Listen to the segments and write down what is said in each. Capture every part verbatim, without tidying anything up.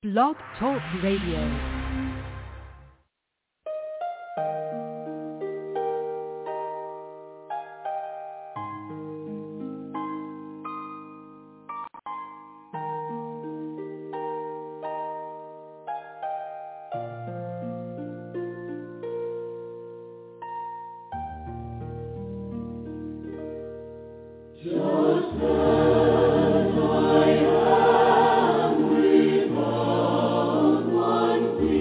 Blog Talk Radio. One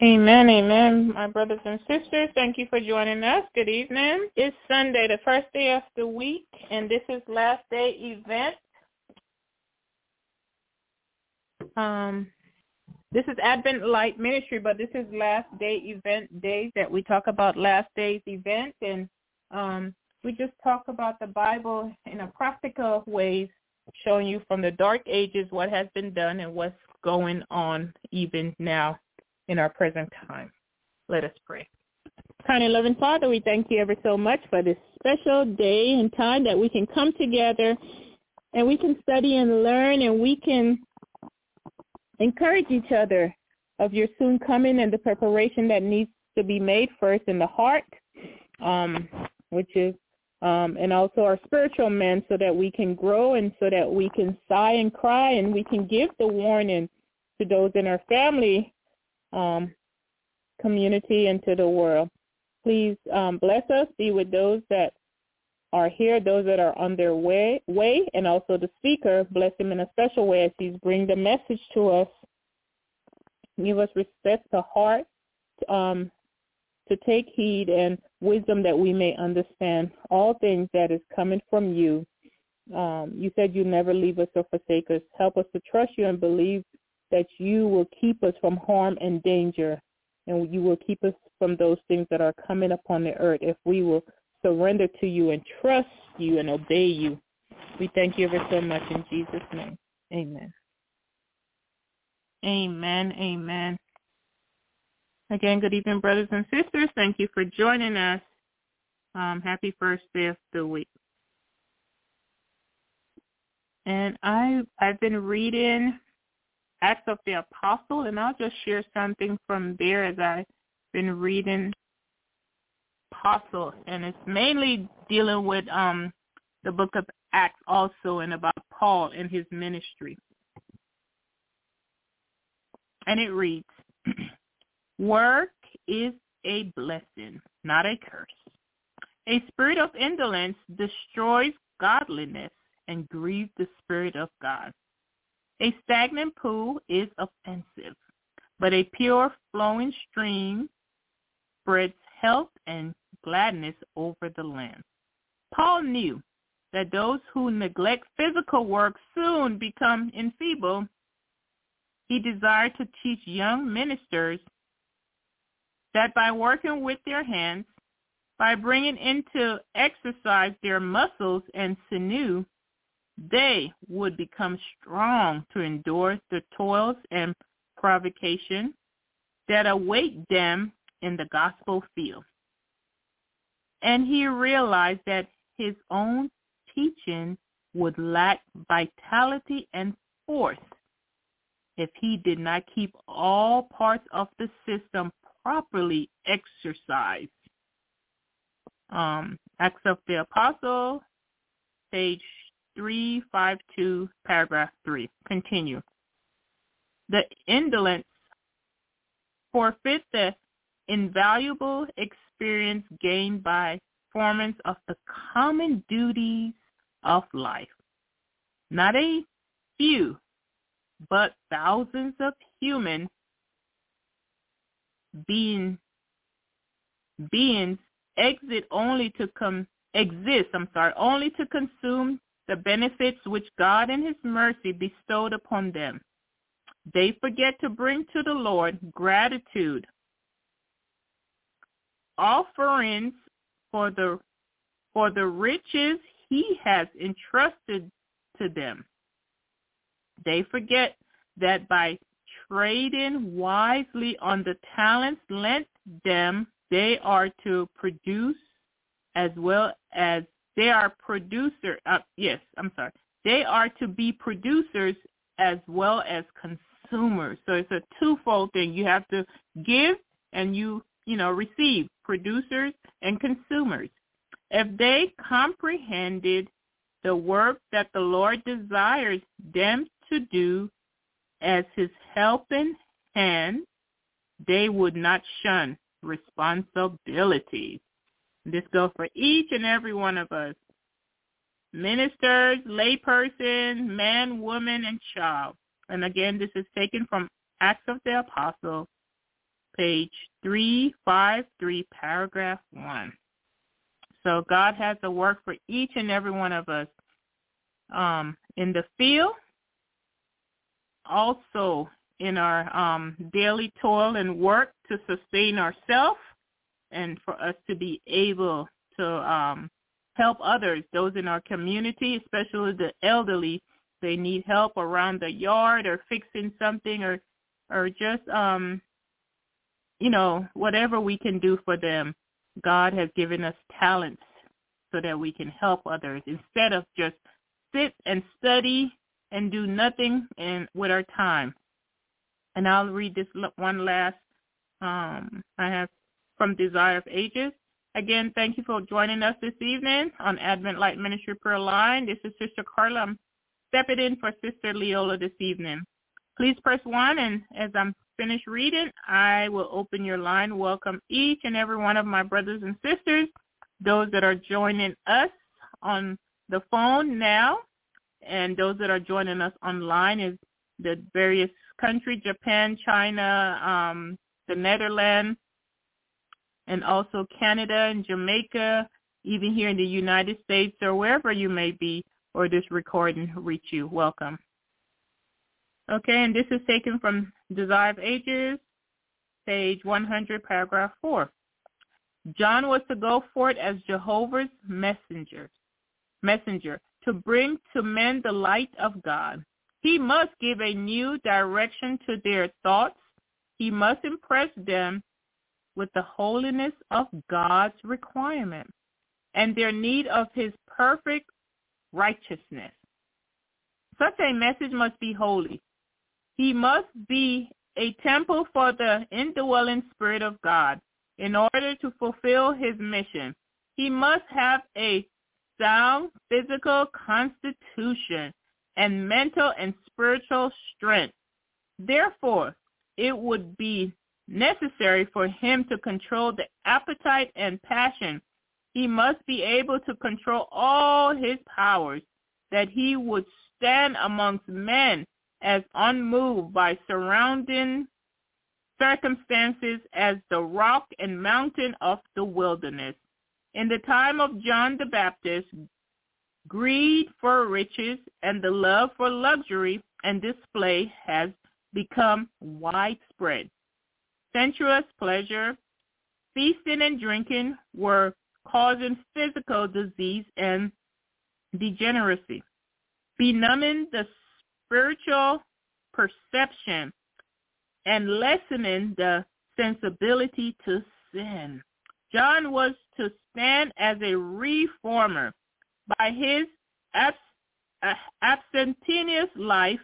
Amen, amen. My brothers and sisters, thank you for joining us. Good evening. It's Sunday, the first day of the week, and this is Last Day Event. Um, this is Advent Light Ministry, but this is Last Day Event days that we talk about last day's event, and um, we just talk about the Bible in a practical ways, showing you from the dark ages what has been done and what's going on even now in our present time. Let us pray. Kind and loving Father, we thank you ever so much for this special day and time that we can come together and we can study and learn and we can encourage each other of your soon coming and the preparation that needs to be made first in the heart, um, which is, um, and also our spiritual men, so that we can grow and so that we can sigh and cry and we can give the warning to those in our family Um, community and to the world. Please um, bless us, be with those that are here, those that are on their way, way, and also the speaker. Bless him in a special way as he's bringing the message to us. Give us respect to heart um, to take heed and wisdom that we may understand all things that is coming from you. Um, you said you never leave us or forsake us. Help us to trust you and believe that you will keep us from harm and danger, and you will keep us from those things that are coming upon the earth if we will surrender to you and trust you and obey you. We thank you ever so much in Jesus' name. Amen. Amen. Amen. Again, good evening, brothers and sisters. Thank you for joining us. Um, happy first day of the week. And I, I've been reading Acts of the Apostle, and I'll just share something from there as I've been reading Apostle, and it's mainly dealing with um, the book of Acts also and about Paul and his ministry. And it reads, work is a blessing, not a curse. A spirit of indolence destroys godliness and grieves the Spirit of God. A stagnant pool is offensive, but a pure flowing stream spreads health and gladness over the land. Paul knew that those who neglect physical work soon become enfeebled. He desired to teach young ministers that by working with their hands, by bringing into exercise their muscles and sinew, they would become strong to endure the toils and provocation that await them in the gospel field. And he realized that his own teaching would lack vitality and force if he did not keep all parts of the system properly exercised. Um, Acts of the Apostle, page three fifty-two, paragraph three. Continue. The indolence forfeit the invaluable experience gained by performance of the common duties of life. Not a few, but thousands of human being, beings exit only to come exist, I'm sorry, only to consume the benefits which God in his mercy bestowed upon them. They forget to bring to the Lord gratitude, offerings for the for the riches he has entrusted to them. They forget that by trading wisely on the talents lent them, they are to produce as well as They are producer. Uh, yes, I'm sorry. They are to be producers as well as consumers. So it's a twofold thing. You have to give and you, you know, receive, producers and consumers. If they comprehended the work that the Lord desires them to do as his helping hand, they would not shun responsibilities. This goes for each and every one of us. Ministers, layperson, man, woman, and child. And again, this is taken from Acts of the Apostle, page three fifty-three, paragraph one. So God has a work for each and every one of us um, in the field, also in our um, daily toil and work to sustain ourselves, and for us to be able to um, help others, those in our community, especially the elderly. They need help around the yard or fixing something, or or just, um, you know, whatever we can do for them. God has given us talents so that we can help others instead of just sit and study and do nothing and with our time. And I'll read this one last um, I have from Desire of Ages. Again, thank you for joining us this evening on Advent Light Ministry Prayer Line. This is Sister Carla. I'm stepping in for Sister Leola this evening. Please press one, and as I'm finished reading, I will open your line. Welcome each and every one of my brothers and sisters, those that are joining us on the phone now, and those that are joining us online is the various countries, Japan, China, um, the Netherlands, and also Canada and Jamaica, even here in the United States or wherever you may be, or this recording reach you. Welcome. Okay, and this is taken from Desire of Ages, page one hundred, paragraph four. John was to go forth as Jehovah's messenger, messenger to bring to men the light of God. He must give a new direction to their thoughts. He must impress them with the holiness of God's requirement and their need of his perfect righteousness. Such a message must be holy. He must be a temple for the indwelling Spirit of God. In order to fulfill his mission, he must have a sound physical constitution and mental and spiritual strength. Therefore, it would be necessary for him to control the appetite and passion. He must be able to control all his powers, that he would stand amongst men as unmoved by surrounding circumstances as the rock and mountain of the wilderness. In the time of John the Baptist, greed for riches and the love for luxury and display has become widespread. Sensuous pleasure, feasting and drinking were causing physical disease and degeneracy, benumbing the spiritual perception and lessening the sensibility to sin. John was to stand as a reformer. By his abs- uh, abstemious life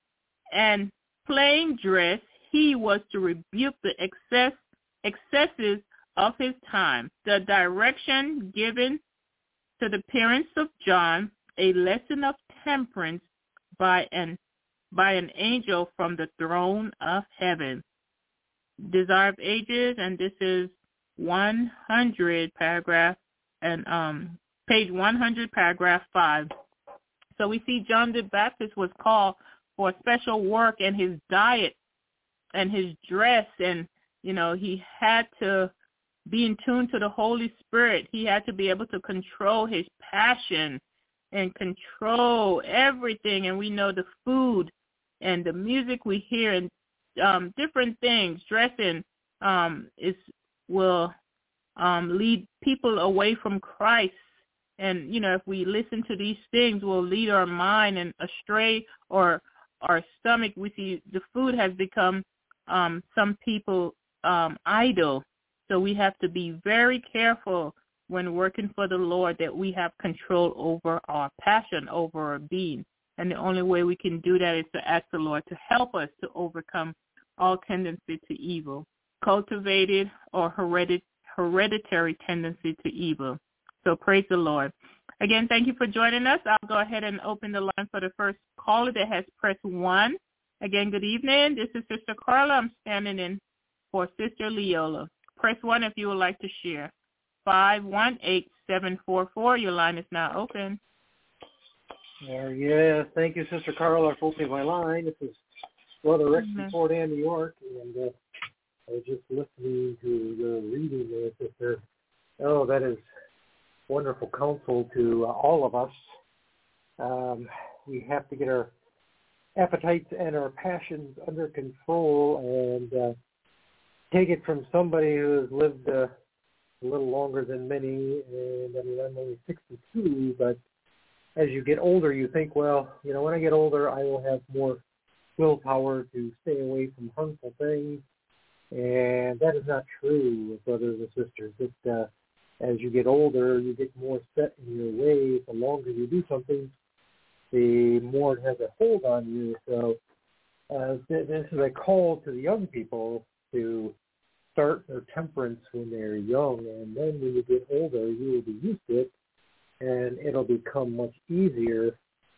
and plain dress, he was to rebuke the excess, excesses of his time. The direction given to the parents of John, a lesson of temperance by an by an angel from the throne of heaven. Desire of Ages, and this is one hundred, paragraph, and um, page one hundred, paragraph five. So we see John the Baptist was called for special work, and his diet and his dress, and, you know, he had to be in tune to the Holy Spirit. He had to be able to control his passion and control everything. And we know the food and the music we hear and um, different things, dressing um, is will um, lead people away from Christ. And, you know, if we listen to these things, we'll lead our mind and astray, or our stomach. We see the food has become um, some people um, idol. So we have to be very careful when working for the Lord that we have control over our passion, over our being. And the only way we can do that is to ask the Lord to help us to overcome all tendency to evil, cultivated or heredit- hereditary tendency to evil. So praise the Lord. Again, thank you for joining us. I'll go ahead and open the line for the first caller that has pressed one. Again, good evening. This is Sister Carla. I'm standing in for Sister Leola. Press one if you would like to share. five one eight, seven four four. Your line is now open. Uh, yes, thank you, Sister Carla, for opening my line. This is Brother Rex mm-hmm. from Fort Ann, New York, and uh, I was just listening to your reading there, Sister. Oh, that is wonderful counsel to uh, all of us. Um, we have to get our appetites and our passions under control and uh, take it from somebody who has lived uh, a little longer than many, and I mean, I'm only sixty-two, but as you get older, you think, well, you know, when I get older, I will have more willpower to stay away from harmful things, and that is not true, brothers and sisters. It, uh, as you get older, you get more set in your ways. The longer you do something, the more it has a hold on you. So uh, this is a call to the young people to start their temperance when they're young, and then when you get older, you will be used to it, and it'll become much easier.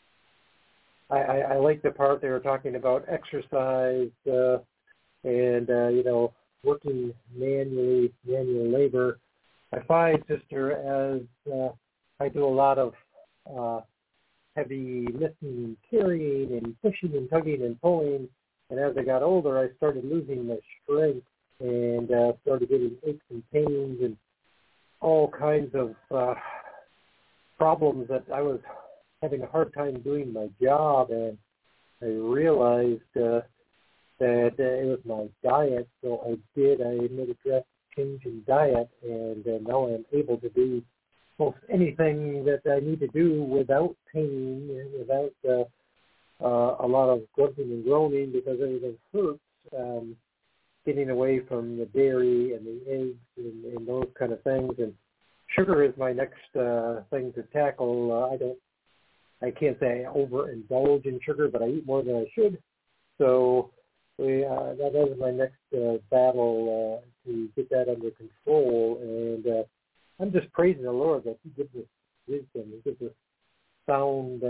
I, I, I like the part they were talking about exercise uh, and, uh, you know, working manually, manual labor. I find, Sister, as uh, I do a lot of uh, heavy lifting and carrying and pushing and tugging and pulling, and as I got older, I started losing my strength and uh, started getting aches and pains and all kinds of uh, problems that I was having a hard time doing my job, and I realized uh, that uh, it was my diet, so I did. I made a drastic change in diet, and uh, now I'm able to do most anything that I need to do without pain and without uh, uh, a lot of grunting and groaning because everything hurts. Um, getting away from the dairy and the eggs and, and those kind of things, and sugar is my next uh, thing to tackle. Uh, I don't, I can't say I overindulge in sugar, but I eat more than I should. So we, uh, that is my next uh, battle uh, to get that under control. And uh, I'm just praising the Lord that He gives us wisdom, He gives us sound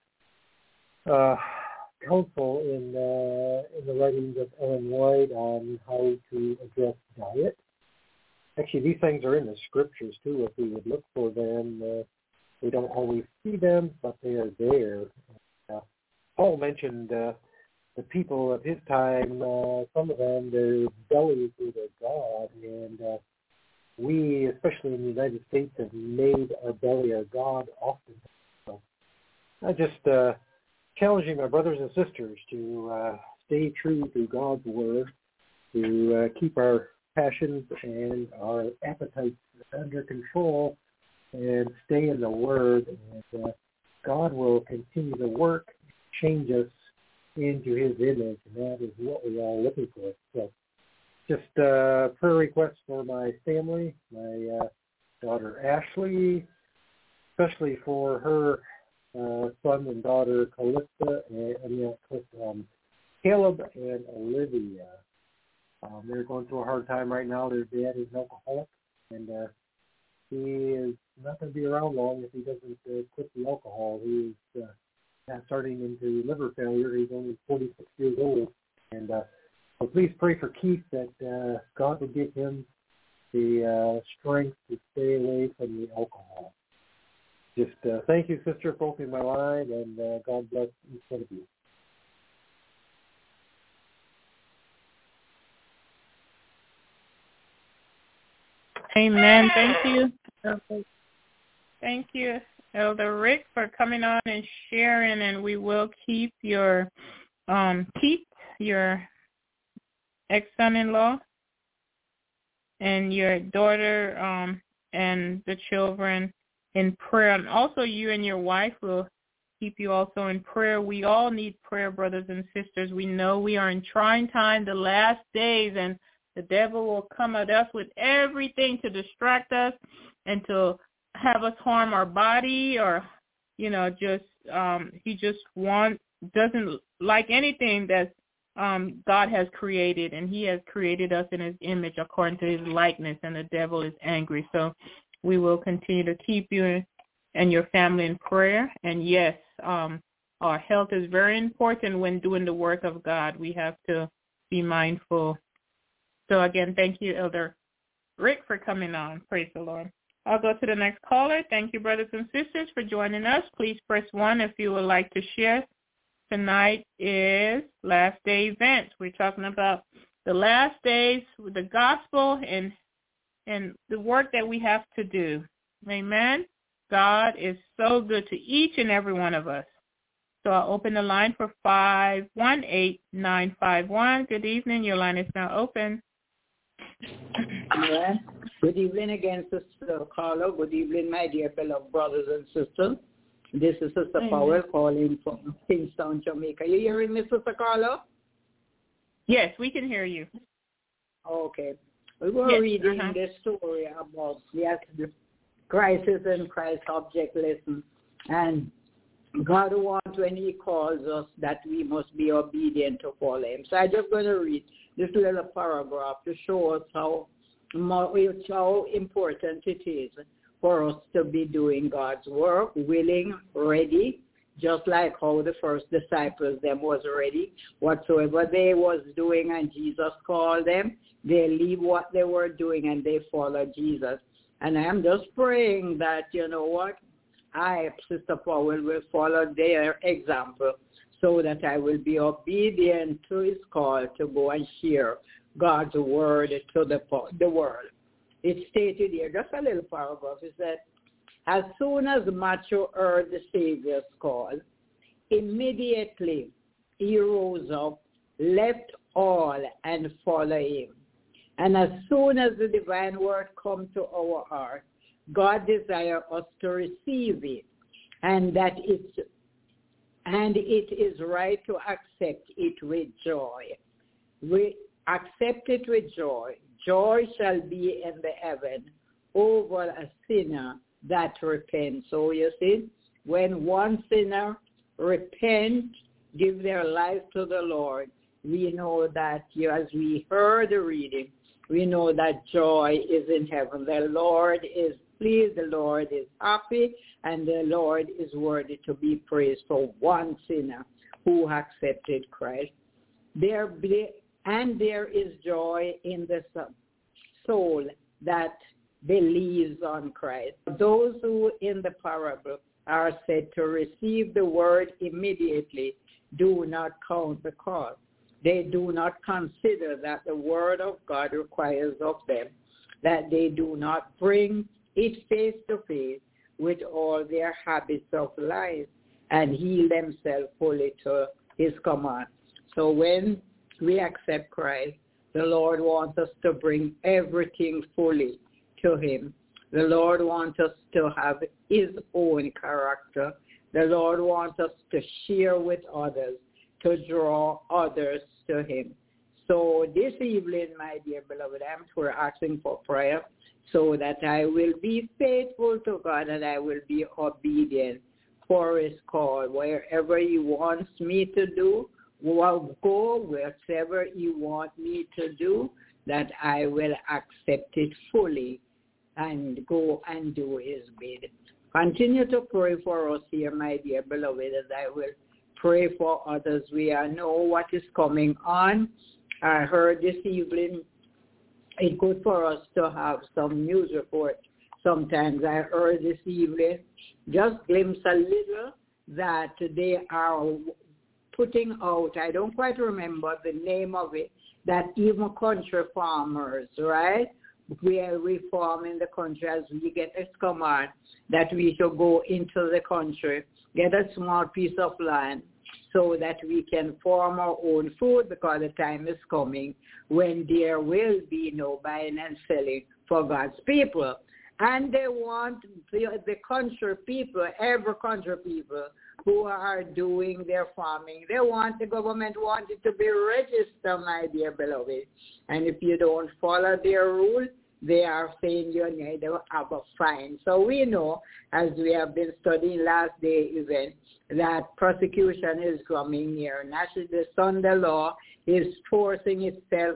uh, uh, counsel in uh, in the writings of Ellen White on how to address diet. Actually, these things are in the scriptures too. If we would look for them, uh, we don't always see them, but they are there. Uh, Paul mentioned uh, the people of his time. Uh, some of them, their bellies were their God, and uh, we, especially in the United States, have made our belly our God often. So I just uh, challenging my brothers and sisters to uh, stay true to God's word, to uh, keep our passions and our appetites under control, and stay in the Word. And uh, God will continue to work, change us into His image, and that is what we are looking for. So, just uh, prayer requests for my family, my uh, daughter Ashley, especially for her uh, son and daughter Calista, and I mean, um, Caleb and Olivia. Um, they're going through a hard time right now. Their dad is an alcoholic, and uh, he is not going to be around long if he doesn't uh, quit the alcohol. He is uh, starting into liver failure. He's only forty-six years old. And uh, so please pray for Keith that uh, God will give him the uh, strength to stay away from the alcohol. Just uh, thank you, Sister, for opening my line, and uh, God bless each one of you. Amen. Thank you. Thank you, Elder Rick, for coming on and sharing. And we will keep your um, Keith, your ex-son-in-law, and your daughter um, and the children in prayer. And also you and your wife will keep you also in prayer. We all need prayer, brothers and sisters. We know we are in trying time, the last days, and the devil will come at us with everything to distract us and to have us harm our body, or, you know, just um, he just want doesn't like anything that um, God has created, and He has created us in His image according to His likeness, and the devil is angry. So we will continue to keep you and your family in prayer. And yes, um, our health is very important when doing the work of God. We have to be mindful. So again, thank you, Elder Rick, for coming on. Praise the Lord. I'll go to the next caller. Thank you, brothers and sisters, for joining us. Please press one if you would like to share. Tonight is Last Day Events. We're talking about the last days with the gospel and and the work that we have to do. Amen. God is so good to each and every one of us. So I'll open the line for five one eight, nine five one. Good evening. Your line is now open. Yeah. Good evening again, Sister Carla. Good evening, my dear fellow brothers and sisters. This is Sister Amen. Powell calling from Kingstown, Jamaica. You hearing me, Sister Carla? Yes, we can hear you. Okay. We were yes, reading uh-huh. this story about yes, the crisis and Christ object lesson. And God wants when he calls us that we must be obedient to follow him. So I'm just going to read this little paragraph to show us how, how important it is for us to be doing God's work, willing, ready, just like how the first disciples, them was ready. Whatsoever they was doing and Jesus called them, they leave what they were doing and they follow Jesus. And I am just praying that, you know what, I, Sister Powell, will follow their example so that I will be obedient to his call to go and share God's word to the, the world. It's stated here, just a little paragraph, it said, as soon as Matthew heard the Savior's call, immediately he rose up, left all, and followed him. And as soon as the divine word comes to our heart, God desires us to receive it, and that it's, and it is right to accept it with joy. We accept it with joy. Joy shall be in the heaven over a sinner that repents. So you see, when one sinner repent, give their life to the Lord, we know that, you, as we heard the reading, we know that joy is in heaven. The Lord is pleased, the Lord is happy, and the Lord is worthy to be praised for one sinner who accepted Christ. There be, and there is joy in the soul that believes on Christ. Those who in the parable are said to receive the word immediately do not count the cost. They do not consider that the word of God requires of them that they do not bring it face to face with all their habits of life and heal themselves fully to his command. So when we accept Christ, the Lord wants us to bring everything fully to him. The Lord wants us to have his own character. The Lord wants us to share with others, to draw others to him. So this evening, my dear beloved, I'm for asking for prayer so that I will be faithful to God and I will be obedient for his call. Wherever he wants me to do, I'll go wherever he wants me to do, that I will accept it fully and go and do his bid. Continue to pray for us here, my dear beloved, as I will pray for others. We know what is coming on. I heard this evening it's good for us to have some news report. Sometimes I heard this evening, just glimpse a little, that they are putting out, I don't quite remember the name of it, that even country farmers, right? We are reforming the country as we get this command that we should go into the country, get a small piece of land so that we can farm our own food, because the time is coming when there will be no buying and selling for God's people. And they want the, the country people, every country people who are doing their farming, they want, the government wants it to be registered, my dear beloved. And if you don't follow their rules, they are saying you need to have a fine. So we know, as we have been studying last day event, that prosecution is coming near. Naturally, the Sunday law is forcing itself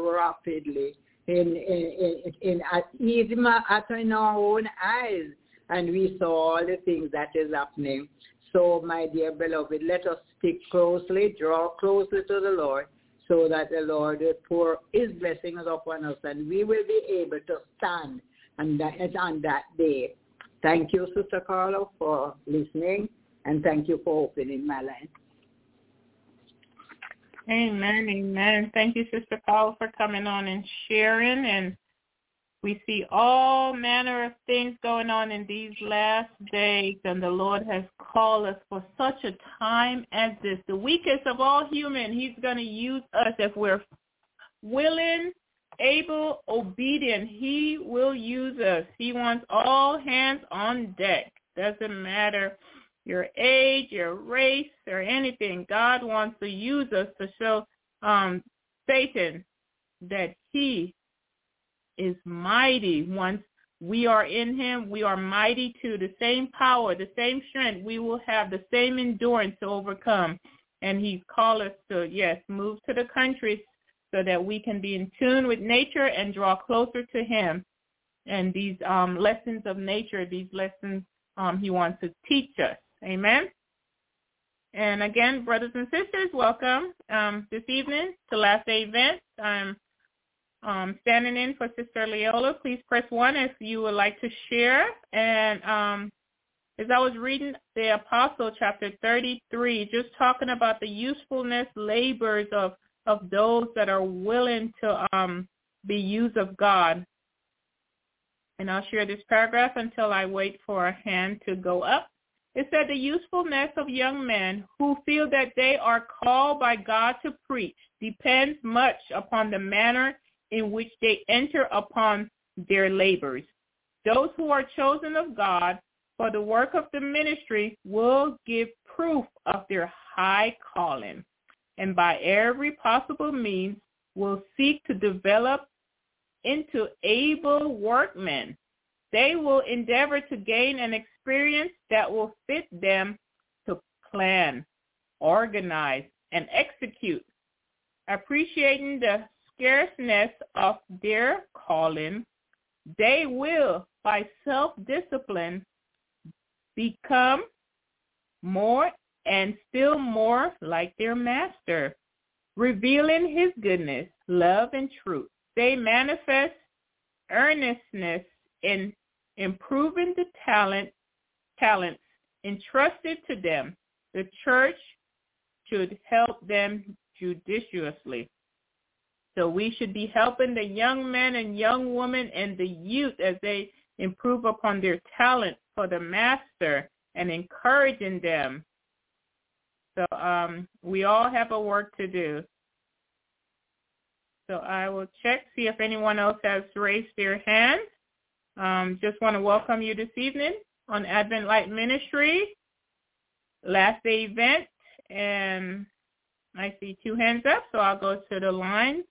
rapidly in in in, in at, even at in our own eyes, and we saw all the things that is happening. So, my dear beloved, let us stick closely, draw closely to the Lord, so that the Lord will pour his blessings upon us, and we will be able to stand on that, on that day. Thank you, Sister Carla, for listening, and thank you for opening my line. Amen, amen. Thank you, Sister Paula, for coming on and sharing. And we see all manner of things going on in these last days, and the Lord has called us for such a time as this. The weakest of all human, he's going to use us if we're willing, able, obedient. He will use us. He wants all hands on deck. Doesn't matter your age, your race, or anything. God wants to use us to show um, Satan that he is mighty. Once we are in him, we are mighty too. The same power, the same strength. We will have the same endurance to overcome. And he's called us to, yes, move to the country so that we can be in tune with nature and draw closer to him. And these um, lessons of nature, these lessons um, he wants to teach us. Amen. And again, brothers and sisters, welcome um, this evening to Last Day Event. I'm um, standing in for Sister Leola. Please press one if you would like to share. And um, as I was reading the Apostle, chapter thirty-three, just talking about the usefulness, labors of, of those that are willing to um, be used of God. And I'll share this paragraph until I wait for a hand to go up. It said the usefulness of young men who feel that they are called by God to preach depends much upon the manner in which they enter upon their labors. Those who are chosen of God for the work of the ministry will give proof of their high calling, and by every possible means will seek to develop into able workmen. They will endeavor to gain an experience that will fit them to plan, organize, and execute. Appreciating the scarceness of their calling, they will, by self-discipline, become more and still more like their master, revealing his goodness, love, and truth. They manifest earnestness in improving the talent, talents entrusted to them. The church should help them judiciously. So we should be helping the young men and young women and the youth as they improve upon their talent for the master and encouraging them. So um, we all have a work to do. So I will check, see if anyone else has raised their hand. Um, just want to welcome you this evening on Advent Light Ministry, Last Day Event, and I see two hands up, so I'll go to the line.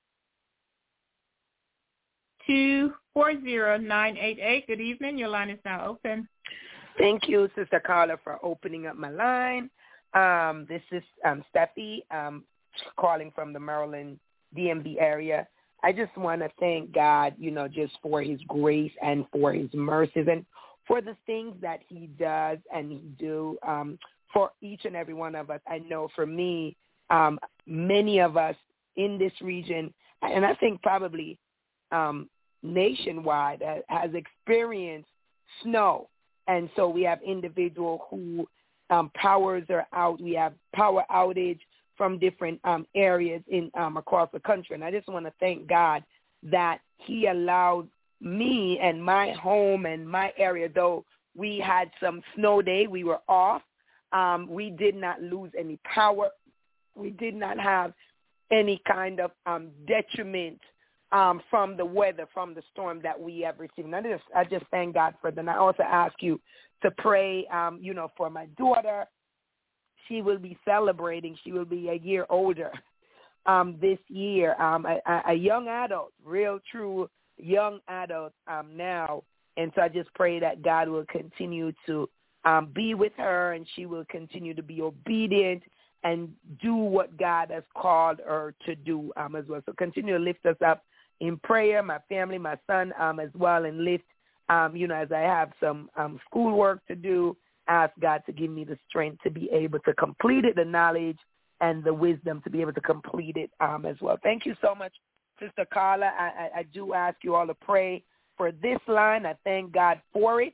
two four zero nine eight eight. Good evening. Your line is now open. Thank you, Sister Carla, for opening up my line. Um, this is um, Steffi um, calling from the Maryland D M V area. I just want to thank God, you know, just for his grace and for his mercies and for the things that he does and he do um, for each and every one of us. I know for me, um, many of us in this region, and I think probably um, nationwide, uh, has experienced snow. And so we have individuals who um, powers are out. We have power outage from different um, areas in um, across the country. And I just want to thank God that he allowed me and my home and my area, though we had some snow day, we were off. Um, we did not lose any power. We did not have any kind of um, detriment um, from the weather, from the storm that we have received. And I just, I just thank God for that. And I also ask you to pray, um, you know, for my daughter. She will be celebrating. She will be a year older um, this year, um, a, a young adult, real, true young adult um, now. And so I just pray that God will continue to um, be with her and she will continue to be obedient and do what God has called her to do um, as well. So continue to lift us up in prayer, my family, my son um, as well, and lift, um, you know, as I have some um, schoolwork to do, ask God to give me the strength to be able to complete it, the knowledge and the wisdom to be able to complete it um, as well. Thank you so much, Sister Carla. I, I, I do ask you all to pray for this line. I thank God for it.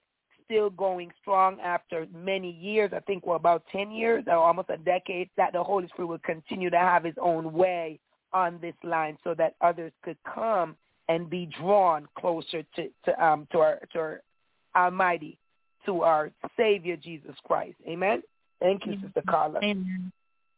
still going strong after many years. I think we're about ten years or almost a decade that the Holy Spirit will continue to have his own way on this line so that others could come and be drawn closer to, to, um, to, our, to our Almighty, to our Savior, Jesus Christ. Amen? Thank you, Sister Carla. Amen.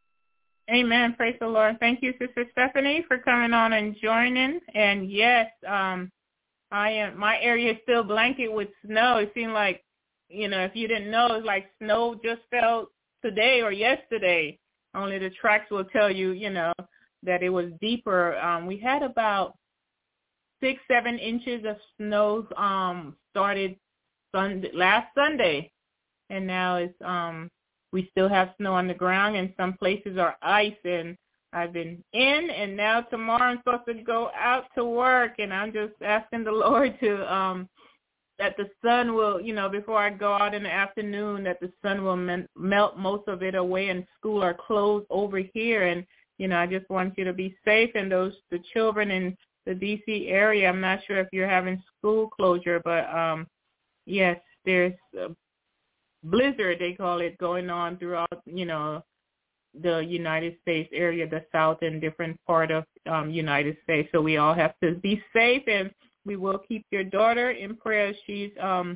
Amen. Praise the Lord. Thank you, Sister Stephanie, for coming on and joining. And yes, um, I am. My area is still blanketed with snow. It seemed like, you know, if you didn't know, it's like snow just fell today or yesterday. Only the tracks will tell you, you know, that it was deeper. Um, we had about six, seven inches of snow um, started Sunday, last Sunday, and now it's um, we still have snow on the ground, and some places are ice. And I've been in, and now tomorrow I'm supposed to go out to work, and I'm just asking the Lord to um, that the sun will, you know, before I go out in the afternoon, that the sun will men- melt most of it away, and school are closed over here. And you know, I just want you to be safe, and those the children in the D C area. I'm not sure if you're having school closure, but um, yes, there's a blizzard, they call it, going on throughout, you know, the United States area, the South and different part of um, United States. So we all have to be safe, and we will keep your daughter in prayer. She's um,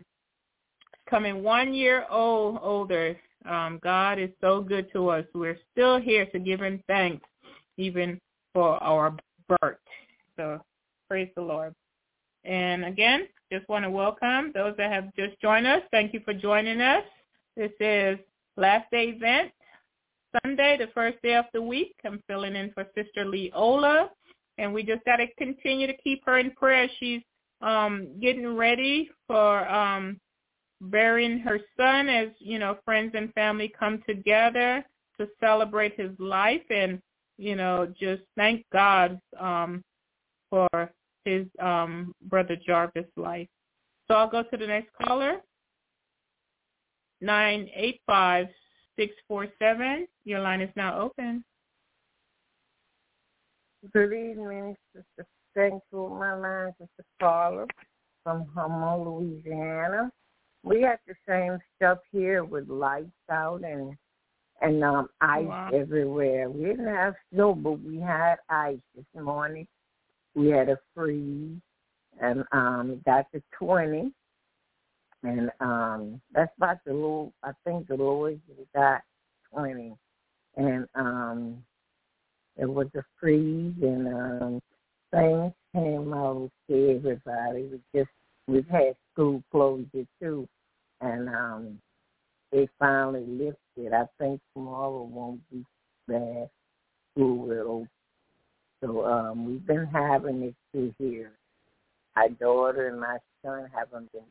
coming one year old older. Um, God is so good to us. We're still here to give him thanks, even for our birth. So praise the Lord. And again, just want to welcome those that have just joined us. Thank you for joining us. This is Last Day Event, Sunday, the first day of the week. I'm filling in for Sister Leola, and we just got to continue to keep her in prayer. She's um, getting ready for um, burying her son, as, you know, friends and family come together to celebrate his life, and, you know, just thank God um, for his um, brother Jarvis' life. So I'll go to the next caller, nine eight five, six four seven. Your line is now open. Good evening, Sister. Thanks for my line, Sister Paula from Houma, Louisiana. We had the same stuff here with lights out and and um, ice wow. everywhere. We didn't have snow, but we had ice this morning. We had a freeze, and um, got to twenty, and um, that's about the low. I think the lowest we got twenty, and um, it was a freeze, and um, things came out to everybody. We just we've had school closure too, and um, they finally lifted. I think tomorrow won't be bad. School will. So um, we've been having it through here. My daughter and my son haven't been,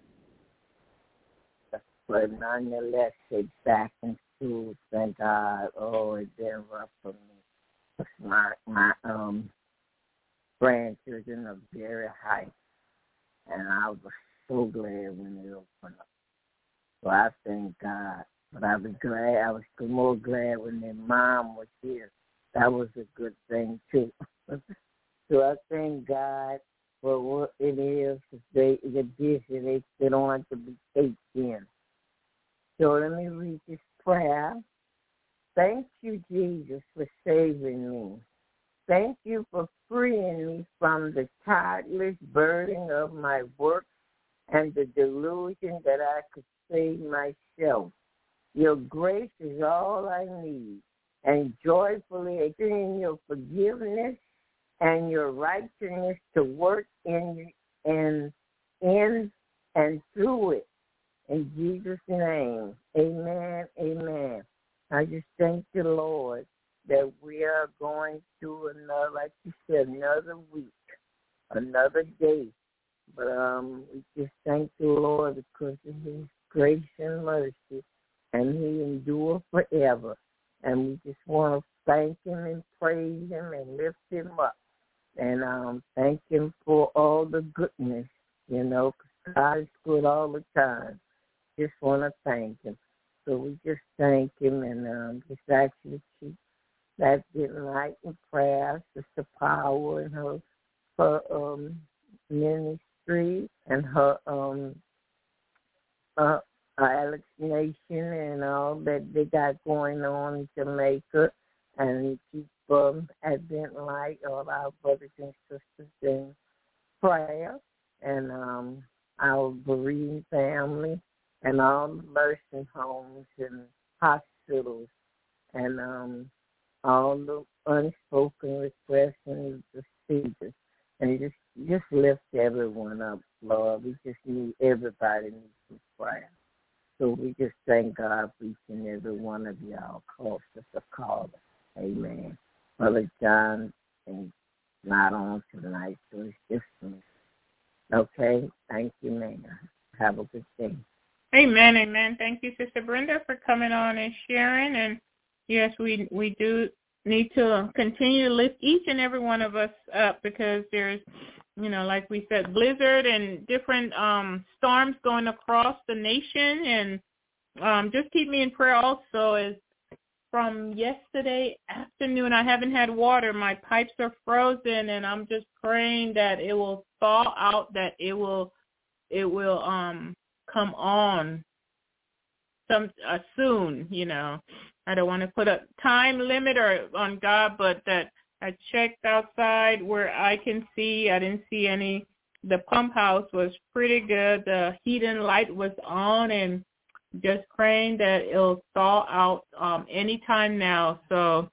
but nonetheless, they're back in school. Thank God. Oh, it's been rough for me. My my um grandchildren are very high, and I was so glad when they opened up. So I thank God. But I was glad. I was more glad when their mom was here. That was a good thing too. So I thank God for what it is, they, the dish that they sit on to be baked in. So let me read this prayer. Thank you, Jesus, for saving me. Thank you for freeing me from the tireless burden of my work and the delusion that I could save myself. Your grace is all I need, and joyfully entering your forgiveness and your righteousness to work in and in and through it. In Jesus' name, amen, amen. I just thank the Lord that we are going through another, like you said, another week, another day. But um, we just thank the Lord because of his grace and mercy, and he endures forever. And we just want to thank him and praise him and lift him up. And um, thank him for all the goodness, you know, because God is good all the time. Just want to thank him. So we just thank him and um, just ask you to keep that getting right in prayer, Sister Power and her, her um, ministry and her um, uh, Alex Nation and all that they got going on in Jamaica, and keep um, Advent Light, all our brothers and sisters in prayer, and um, our bereaved family, and all the nursing homes and hospitals, and um, all the unspoken requests and procedures, and just just lift everyone up, Lord. We just need everybody needs some prayer. So we just thank God for each and every one of y'all called us a caller. Amen. Brother John is not on tonight, so it's just me. Okay? Thank you, ma'am. Have a good day. Amen, amen. Thank you, Sister Brenda, for coming on and sharing. And, yes, we we do need to continue to lift each and every one of us up because there's, you know, like we said, blizzard and different um, storms going across the nation. And um, just keep me in prayer also. As from yesterday afternoon, I haven't had water. My pipes are frozen, and I'm just praying that it will thaw out, that it will it will um come on some uh, soon. You know, I don't want to put a time limit or on God, but that I checked outside where I can see. I didn't see any. The pump house was pretty good. The heat and light was on, and just praying that it'll thaw out um, anytime now. So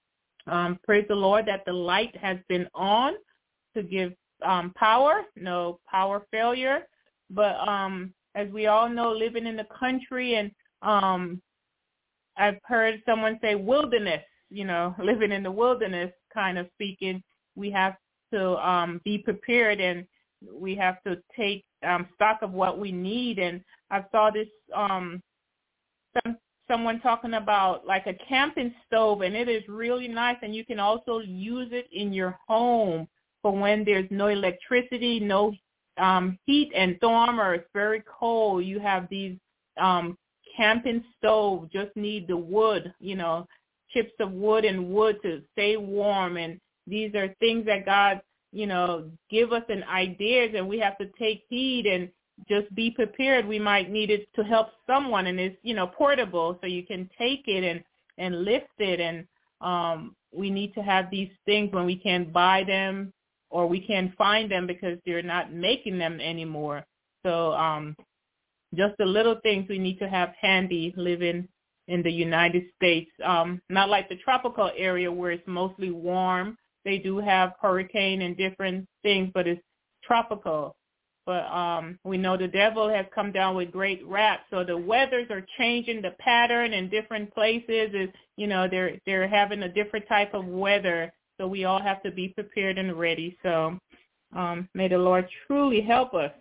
um, praise the Lord that the light has been on to give um, power, no power failure. But um, as we all know, living in the country, and um, I've heard someone say wilderness, you know, living in the wilderness, kind of speaking, we have to um, be prepared, and we have to take um, stock of what we need. And I saw this um, some, someone talking about like a camping stove, and it is really nice, and you can also use it in your home for when there's no electricity, no um, heat and storm, or it's very cold. You have these um, camping stove, just need the wood, you know, chips of wood and wood to stay warm. And these are things that God, you know, give us an ideas, and we have to take heed and just be prepared. We might need it to help someone, and it's, you know, portable, so you can take it and, and lift it. And um, we need to have these things when we can't buy them or we can't find them because they're not making them anymore. So um, just the little things we need to have handy living in the United States. Um, not like the tropical area where it's mostly warm. They do have hurricane and different things, but it's tropical. But um, we know the devil has come down with great wrath. So the weathers are changing, the pattern in different places is, you know, they're they're having a different type of weather. So we all have to be prepared and ready. So um, may the Lord truly help us.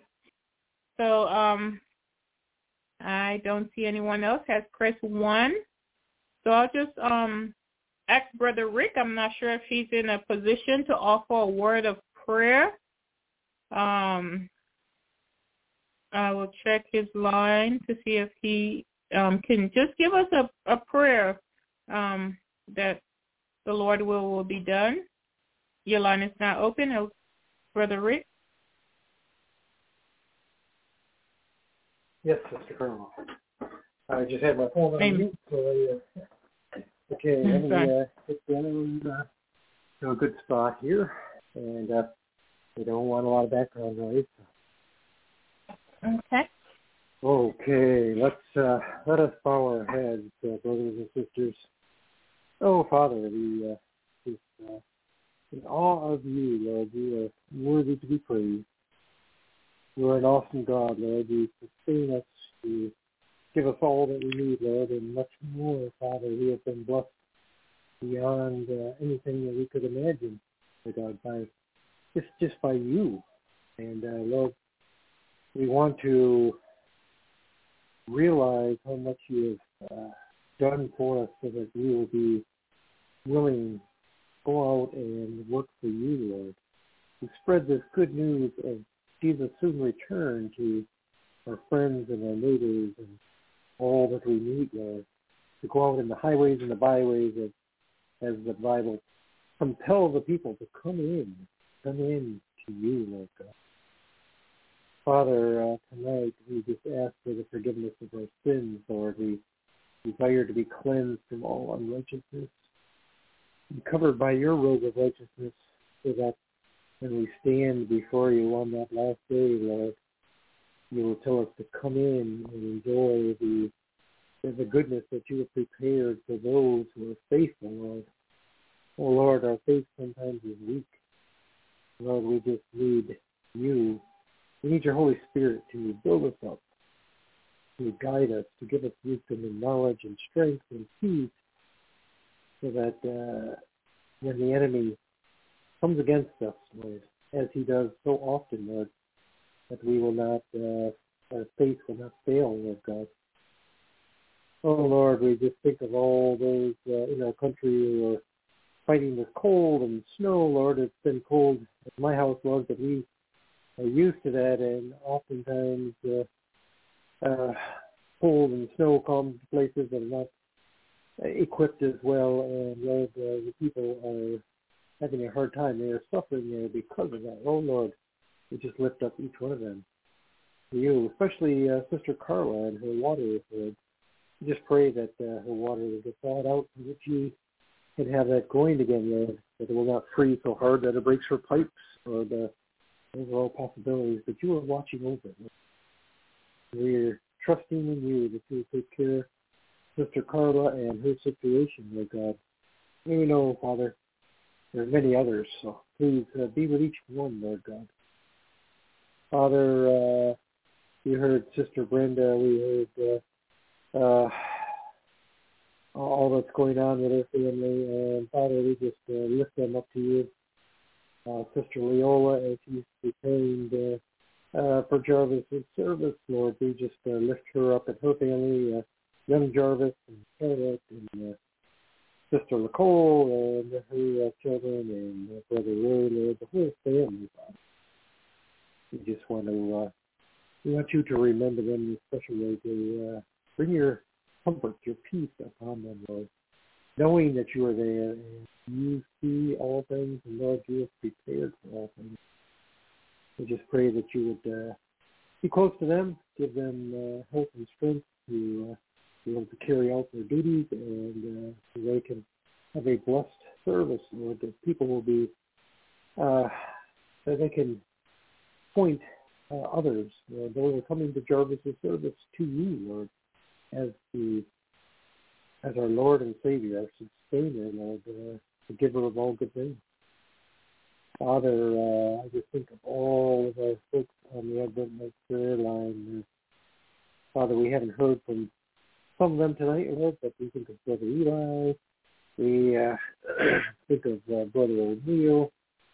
So um, I don't see anyone else has pressed one. So I'll just um, ask Brother Rick. I'm not sure if he's in a position to offer a word of prayer. Um, I will check his line to see if he um, can just give us a, a prayer um, that the Lord will, will be done. Your line is now open, oh, Brother Rick. Yes, Sister Colonel. I just had my phone on mute, so I, uh, okay, let me uh, get down uh, to a good spot here, and uh, we don't want a lot of background noise. Okay. Okay, let's uh, let us bow our heads, uh, brothers and sisters. Oh, Father, we uh, just, uh, in awe of you, Lord. You are worthy to be praised. You are an awesome God, Lord. You sustain us. You give us all that we need, Lord, and much more, Father. We have been blessed beyond uh, anything that we could imagine, God, by just just by you. And uh, Lord, we want to realize how much you have uh, done for us, so that we will be willing to go out and work for you, Lord. To spread this good news of Jesus' soon return to our friends and our neighbors and all that we meet, Lord. To go out in the highways and the byways, as, as the Bible compels the people to come in, come in to you, Lord God. Father, uh, tonight we just ask for the forgiveness of our sins, Lord. We desire to be cleansed from all unrighteousness and covered by your robe of righteousness, so that when we stand before you on that last day, Lord, you will tell us to come in and enjoy the the goodness that you have prepared for those who are faithful, Lord. Oh, Lord, our faith sometimes is weak. Lord, we just need you. We need your Holy Spirit to build us up, to guide us, to give us wisdom and knowledge and strength and peace, so that uh, when the enemy comes against us, Lord, as he does so often, Lord, that we will not, uh, our faith will not fail, Lord God. Oh, Lord, we just think of all those uh, in our country who are fighting with cold and snow, Lord. It's been cold at my house, Lord, but we are used to that, and oftentimes uh, uh, cold and snow comes to places that are not equipped as well, and Lord, uh, the people are having a hard time. They are suffering there because of that. Oh, Lord, we just lift up each one of them to you, especially uh, Sister Carla and her water, Lord. We just pray that uh, her water will get thawed out and that she can have that going again, Lord, that it will not freeze so hard that it breaks her pipes, or the overall possibilities, but you are watching over it. We're trusting in you that you will take care of Sister Carla and her situation, Lord God. We know, Father, there are many others, so please uh, be with each one, Lord God. Father, uh, we heard Sister Brenda, we heard uh, uh, all that's going on with her family, and Father, we just uh, lift them up to you. Uh, Sister Leola, as she's preparing uh, uh, for Jarvis's service, Lord, we just uh, lift her up and her family, uh, young Jarvis and Charlotte, and uh, Sister Nicole and her uh, children, and uh, Brother Ray, Lord, the whole family, Father. We just want to, uh, we want you to remember them in a special way, to uh, bring your comfort, your peace upon them, Lord, knowing that you are there and you see all things, and Lord, you have prepared for all things. We just pray that you would uh, be close to them, give them uh, health and strength to uh, be able to carry out their duties, and uh, so they can have a blessed service, Lord, that people will be, uh, that they can point uh, others, Lord, those who are coming to Jarvis's service, to you, Lord, as the as our Lord and Savior, our sustainer, Lord, uh, the giver of all good things. Father, uh, I just think of all of our folks on the Advent prayer line. Father, we haven't heard from some of them tonight, Lord, but we think of Brother Eli. We uh, think of uh, Brother O'Neill.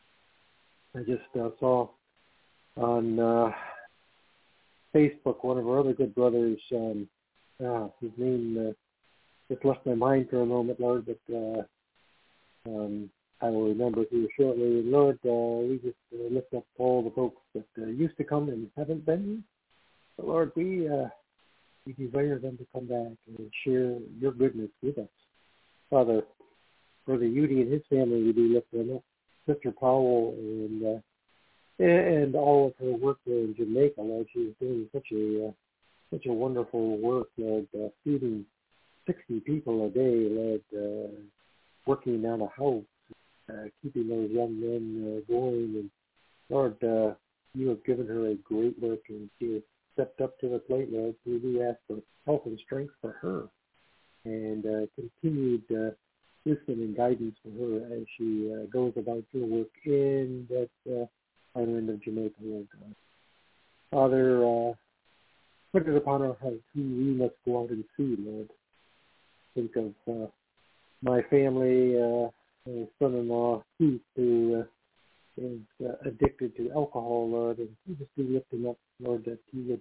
I just uh, saw on uh, Facebook one of our other good brothers, um, uh, his name uh, just left my mind for a moment, Lord, but uh, um, I will remember it here shortly. Lord, uh, we just uh, lift up all the folks that uh, used to come and haven't been. But Lord, we uh, we desire them to come back and share your goodness with us. Father, Brother Udi and his family, we do lift them up. Sister Powell and uh, and all of her work there in Jamaica, Lord, she is doing such a uh, such a wonderful work, Lord, uh, feeding sixty people a day, Lord, uh, working on a house, uh, keeping those young men uh, going. And Lord, uh, you have given her a great work, and she has stepped up to the plate, Lord. We do ask for health and strength for her, and uh, continued uh, wisdom and guidance for her as she uh, goes about your work in that uh, island of Jamaica, Lord God. Father, uh, put it upon our hearts who we must go out and see, Lord. Think of uh, my family, uh, my son-in-law, Keith, who uh, is uh, addicted to alcohol, Lord, and we just do lift him up, Lord, that he would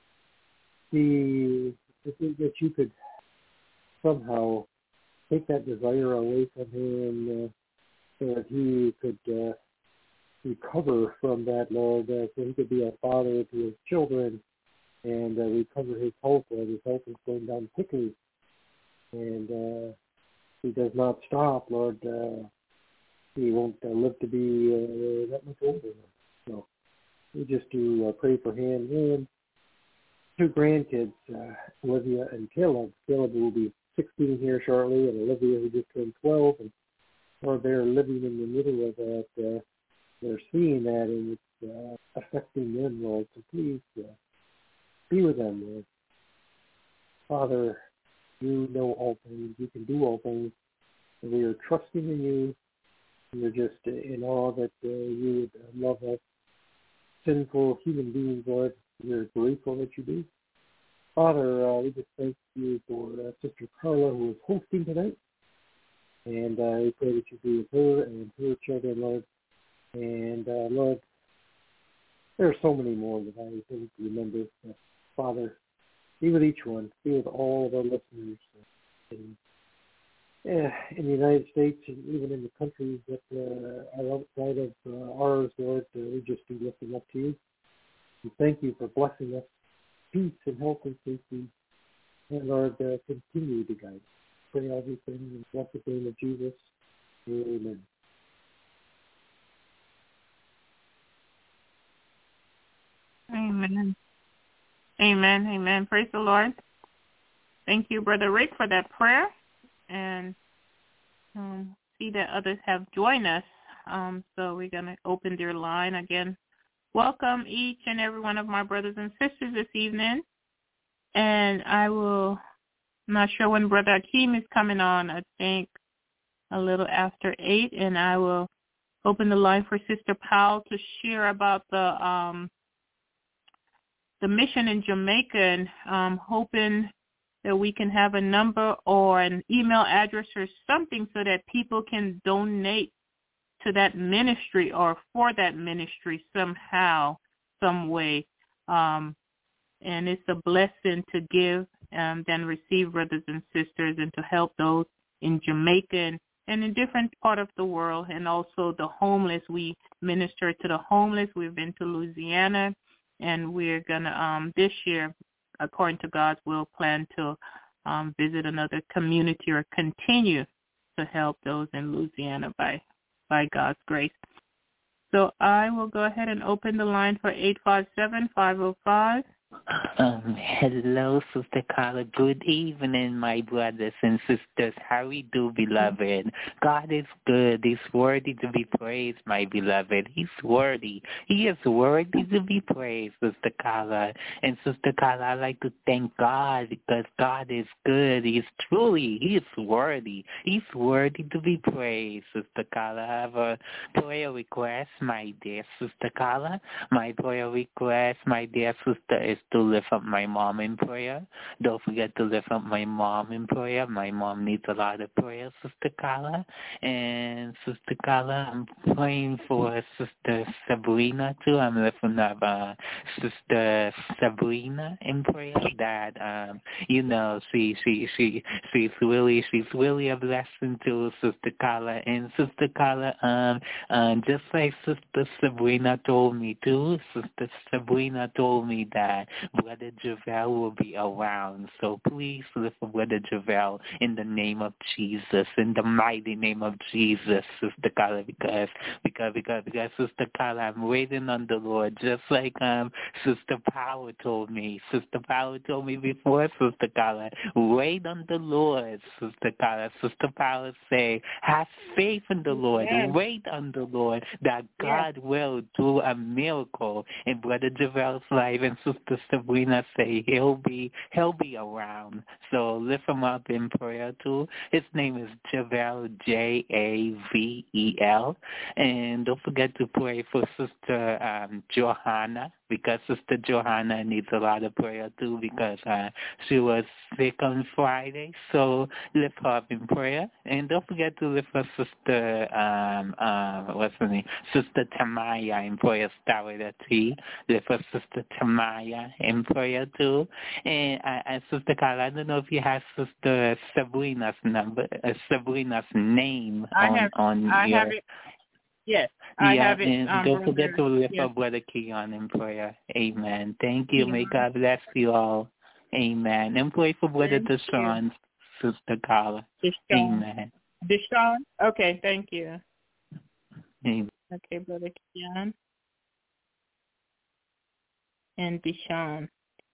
see, that you could somehow take that desire away from him, uh, so that he could uh, recover from that, Lord, uh, so he could be a father to his children, and uh, recover his health, Lord. His health is going down quickly, and uh, he does not stop, Lord. Uh, he won't uh, live to be uh, that much older. So we just to uh, pray for him and two grandkids, uh, Olivia and Caleb. Caleb will be sixteen here shortly, and Olivia, who just turned twelve, and or they're living in the middle of that. Uh, they're seeing that, and it's uh, affecting them, Lord. So please uh, be with them, Lord. Father, you know all things. You can do all things. And we are trusting in you. We're just uh, in awe that uh, you would love us, sinful human beings, Lord. We're grateful that you do. Father, uh, we just thank you for uh, Sister Carla, who is hosting tonight. And uh, we pray that you be with her and her children, Lord. And, uh, Lord, there are so many more that I think remember. Uh, Father, be with each one. Be with all of our listeners uh, in, uh, in the United States and even in the countries that uh, are outside of uh, ours, Lord. Uh, we just do lift them up to you. We thank you for blessing us, peace and health and safety. And, Lord, uh, continue to guide us. Pray everything in the blessed name of Jesus. Amen. Amen. Amen. Amen. Praise the Lord. Thank you, Brother Rick, for that prayer. And um, see that others have joined us. Um, so we're going to open their line again. Welcome each and every one of my brothers and sisters this evening. And I will, I'm not sure when Brother Akeem is coming on. I think a little after eight. And I will open the line for Sister Powell to share about the um, the mission in Jamaica, and um, hoping that we can have a number or an email address or something so that people can donate to that ministry or for that ministry somehow, some way. Um, and it's a blessing to give um, than receive, brothers and sisters, and to help those in Jamaica and, and in different part of the world, and also the homeless. We minister to the homeless. We've been to Louisiana. And we're going to, um, this year, according to God's will, plan to um, visit another community or continue to help those in Louisiana by by God's grace. So I will go ahead and open the line for eight five seven, five oh five. Um, hello, Sister Carla. Good evening, my brothers and sisters. How we do, beloved? God is good. He's worthy to be praised, my beloved. He's worthy. He is worthy to be praised, Sister Carla. And Sister Carla, I'd like to thank God because God is good. He's truly, he is worthy. He's worthy to be praised, Sister Carla. I have a prayer request, my dear Sister Carla. My prayer request, my dear sister, is to lift up my mom in prayer. Don't forget to lift up my mom in prayer. My mom needs a lot of prayer, Sister Carla. And Sister Carla, I'm praying for Sister Sabrina too. I'm lifting up uh, Sister Sabrina in prayer. That um, you know, she she she she's really she's really a blessing to Sister Carla. And Sister Carla, um, uh, just like Sister Sabrina told me too. Sister Sabrina told me that Brother Javel will be around. So please lift up Brother Javel in the name of Jesus, in the mighty name of Jesus, Sister Carla, because because because because Sister Carla, I'm waiting on the Lord, just like um Sister Power told me. Sister Power told me before, Sister Carla, wait on the Lord, Sister Carla. Sister Power say, have faith in the Lord, yes. Wait on the Lord, that God yes. will do a miracle in Brother Javel's life. And Sister Sabrina say he'll be he'll be around. So lift him up in prayer too. His name is Javel, J A V E L. And don't forget to pray for Sister um, Johanna, because Sister Johanna needs a lot of prayer too, because uh, she was sick on Friday. So lift her up in prayer. And don't forget to lift her Sister um uh, what's her name? Sister Tamaya in prayer. Start with a T. Lift her Sister Tamaya in prayer too. And uh, uh, Sister Carla, I don't know if you have Sister Sabrina's number, uh, Sabrina's name I on have, on I your. Have it. Yes, I yeah, have it. And um, don't forget to lift yes. up Brother Keon in prayer. Amen. Thank you. Yeah. May God bless you all. Amen. And pray for Brother Deshaun, Sister Carla. Deshaun. Amen. Deshaun? Okay, thank you. Amen. Okay, Brother Keon. and Bashan.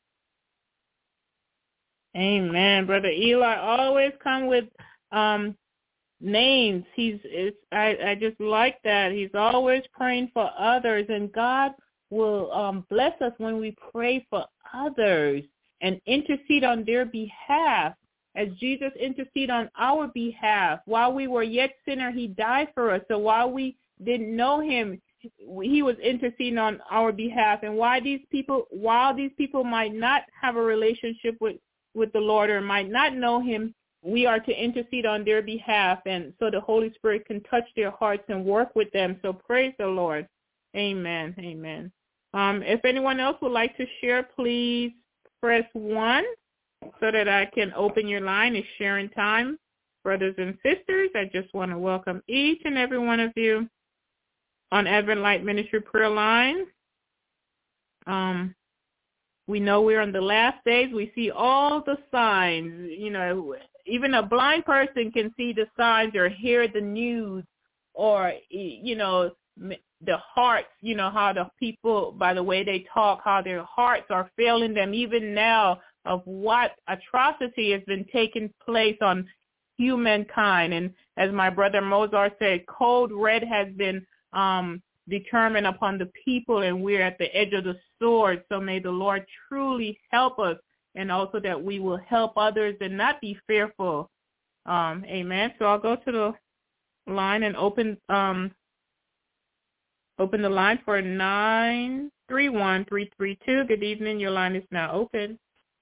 Amen. Brother Eli always come with um, names. He's it's, I, I just like that. He's always praying for others, and God will um, bless us when we pray for others and intercede on their behalf. As Jesus interceded on our behalf. While we were yet sinner, he died for us. So while we didn't know him, he was interceding on our behalf. And why these people, while these people might not have a relationship with, with the Lord or might not know him, we are to intercede on their behalf, and so the Holy Spirit can touch their hearts and work with them. So praise the Lord. Amen. Amen. Um, if anyone else would like to share, please press one so that I can open your line. It's sharing time. Brothers and sisters, I just want to welcome each and every one of you on Advent Light Ministry Prayer Line. Um, we know we're on the last days. We see all the signs. You know, even a blind person can see the signs or hear the news, or, you know, the hearts, you know, how the people, by the way they talk, how their hearts are failing them even now of what atrocity has been taking place on humankind. And as my brother Mozart said, code red has been um, determined upon the people, and we're at the edge of the sword. So may the Lord truly help us, and also that we will help others and not be fearful. Um, amen. So I'll go to the line and open um, open the line for nine three one, three three two. Good evening. Your line is now open.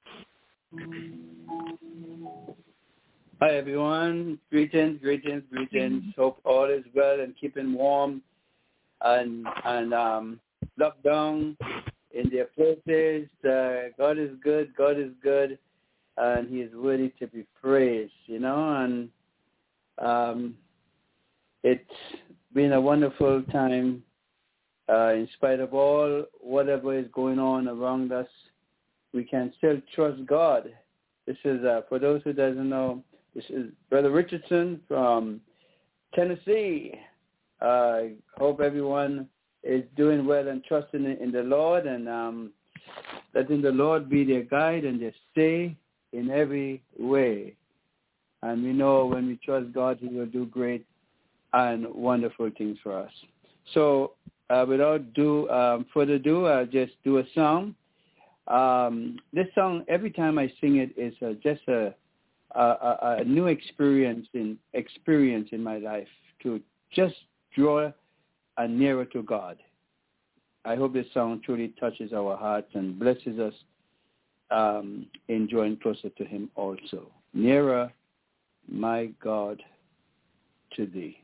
Hi, everyone. Greetings, greetings, greetings. Hope all is well and keeping warm and and um, lockdown in their places. Uh, God is good. God is good, and He is worthy to be praised. You know, and um, it's been a wonderful time. Uh, in spite of all whatever is going on around us, we can still trust God. This is, uh, for those who doesn't know, this is Brother Richardson from Tennessee. I uh, hope everyone is doing well and trusting in the Lord, and um, letting the Lord be their guide and their stay in every way. And we know when we trust God, He will do great and wonderful things for us. So uh, without do, um, further ado, I'll just do a song. Um, this song, every time I sing it, is uh, just a, a, a new experience in experience in my life to just draw uh, nearer to God. I hope this song truly touches our hearts and blesses us um, in drawing closer to Him also. Nearer, my God, to Thee.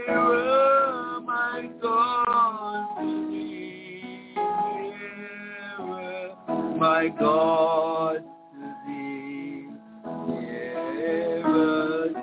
Nearer, my God, to thee. Nearer, my God, to thee. Nearer to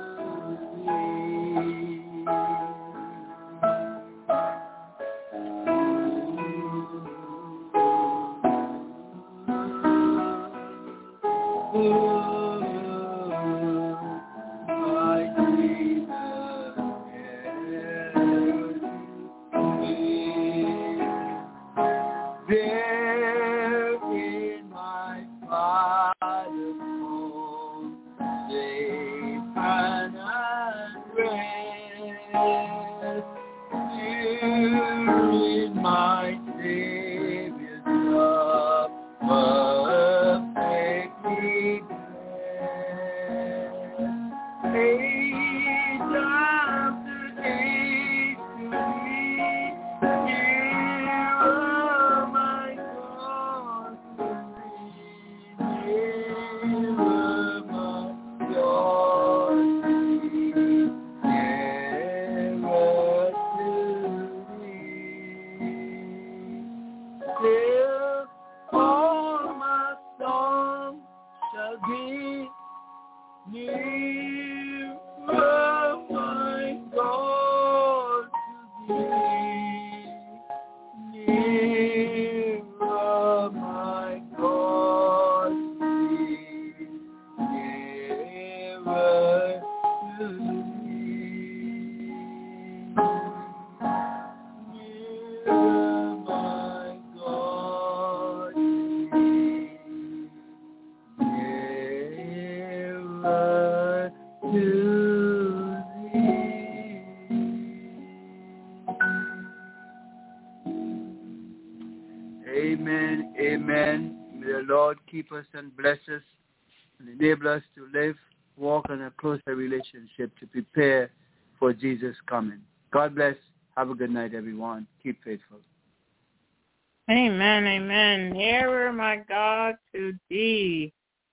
Amen, amen. May the Lord keep us and bless us and enable us to live, walk in a closer relationship to prepare for Jesus' coming. God bless. Have a good night, everyone. Keep faithful. Amen, amen. Nearer, my God, to thee.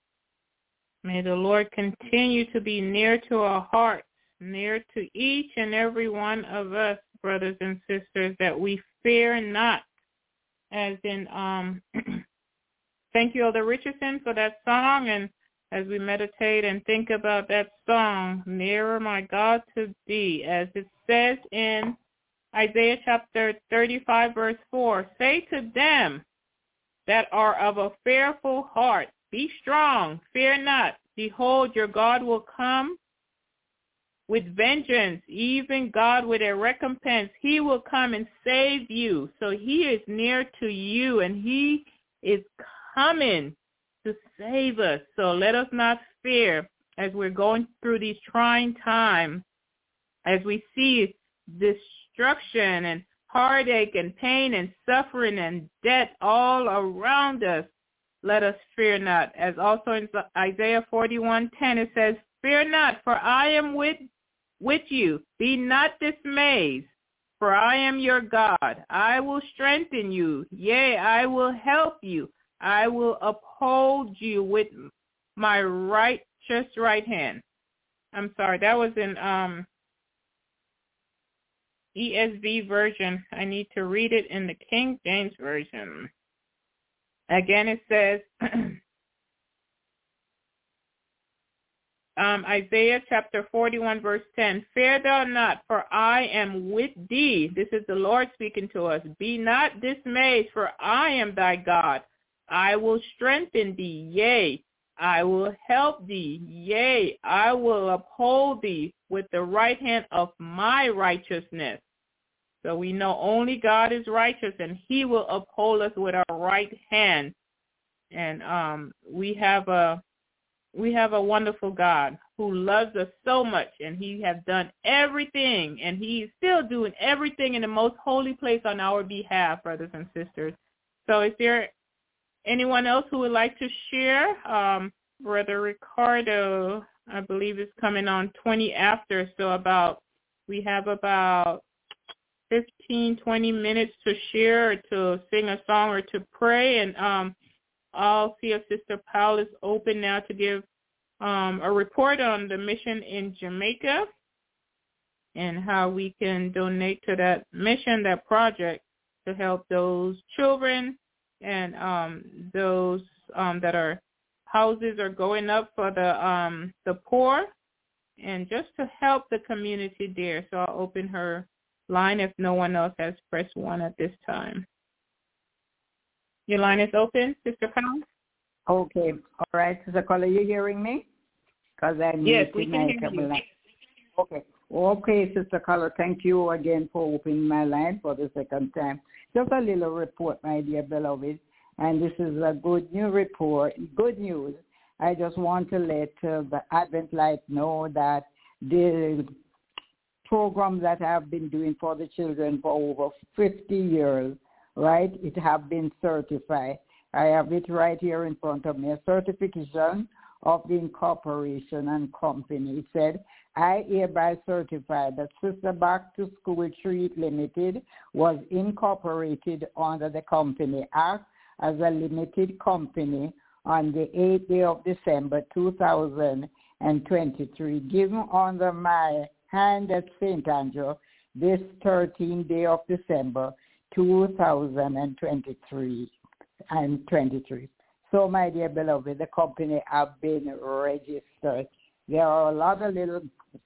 May the Lord continue to be near to our hearts, near to each and every one of us, brothers and sisters, that we fear not. As in, um, thank you, Elder Richardson, for that song. And as we meditate and think about that song, Nearer, my God, to thee, as it says in Isaiah chapter thirty-five, verse four, say to them that are of a fearful heart, be strong, fear not. Behold, your God will come with vengeance, even God with a recompense. He will come and save you. So he is near to you, and he is coming to save us. So let us not fear as we're going through these trying times, as we see destruction and heartache and pain and suffering and death all around us. Let us fear not. As also in Isaiah forty-one ten, it says, fear not, for I am with with you. Be not dismayed, for I am your God. I will strengthen you. Yea, I will help you. I will uphold you with my righteous right hand. I'm sorry, that was in um, E S V version. I need to read it in the King James Version. Again, it says, um, Isaiah chapter forty-one, verse ten, fear thou not, for I am with thee. This is the Lord speaking to us. Be not dismayed, for I am thy God. I will strengthen thee. Yea, I will help thee. Yea, I will uphold thee with the right hand of my righteousness. So we know only God is righteous, and he will uphold us with our right hand. And um, we have a we have a wonderful God who loves us so much, and he has done everything, and he's still doing everything in the most holy place on our behalf, brothers and sisters. So is there anyone else who would like to share? Um, Brother Ricardo, I believe, is coming on twenty after, so about we have about fifteen, twenty minutes to share or to sing a song or to pray. And um, I'll see if Sister Powell is open now to give um, a report on the mission in Jamaica. and how we can donate to that mission, that project, to help those children and um, those um, that are houses are going up for the um, the poor, and just to help the community there. So I'll open her line if no one else has pressed one at this time. Your line is open, Sister Powell. Okay. All right. Sister Carla, you hearing me? Because I need yes, to we can hear you. Line. Okay. Okay, Sister Carla, thank you again for opening my line for the second time. Just a little report, my dear beloved, and this is a good new report, good news. I just want to let uh, the Advent Light know that the program that I've been doing for the children for over fifty years, right, it have been certified. I have it right here in front of me, a certification of the incorporation and company. It said, I hereby certify that Sister Back to School Treat Limited was incorporated under the Company Act as a limited company on the eighth day of December two thousand twenty-three, given under my hand at Saint Andrew this thirteenth day of December two thousand twenty-three and twenty-three. So, my dear beloved, the company have been registered. There are a lot of little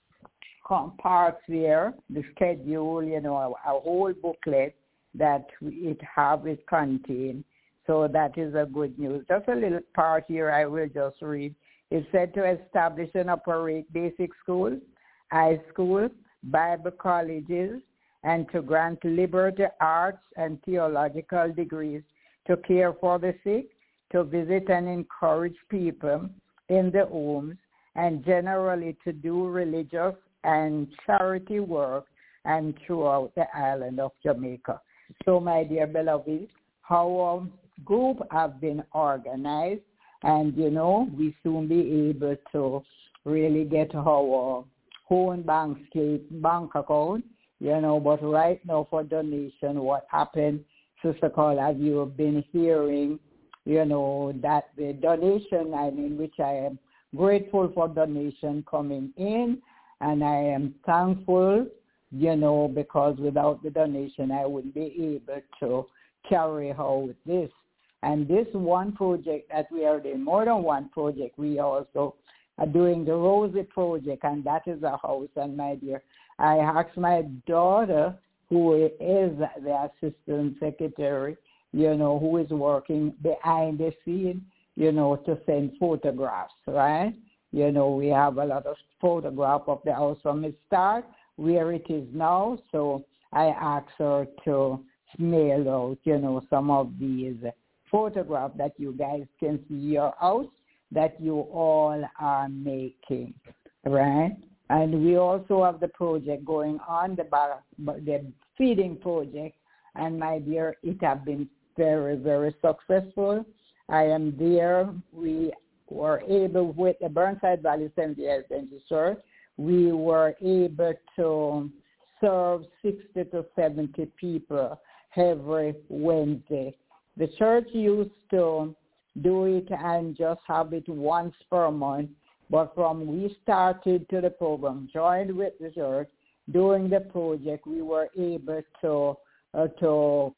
parts here, the schedule, you know, a, a whole booklet that it have it contain. So that is a good news. Just a little part here I will just read. It said to establish and operate basic schools, high schools, Bible colleges, and to grant liberty arts and theological degrees, to care for the sick, to visit and encourage people in the homes, and generally to do religious and charity work and throughout the island of Jamaica. So, my dear beloved, our group have been organized, and, you know, we soon be able to really get our own bank state, bank account, you know, but right now for donation, what happened, Sister Carla, as you have been hearing, you know, that the donation, I mean, which I am grateful for donation coming in, and I am thankful, you know, because without the donation, I wouldn't be able to carry out this. And this one project that we are doing, more than one project, we also are doing the Rosie project, and that is a house. And my dear, I asked my daughter, who is the assistant secretary, you know, who is working behind the scene, you know, to send photographs, right? You know, we have a lot of photographs of the house from the start, where it is now. So I asked her to mail out, you know, some of these photographs that you guys can see your house that you all are making, right? And we also have the project going on, the bar, the feeding project. And my dear, it has been very, very successful. I am there. We were able, with the Burnside Valley Seventh-day Adventist Church, we were able to serve sixty to seventy people every Wednesday. The church used to do it and just have it once per month, but from we started to the program, joined with the church, during the project, we were able to uh, to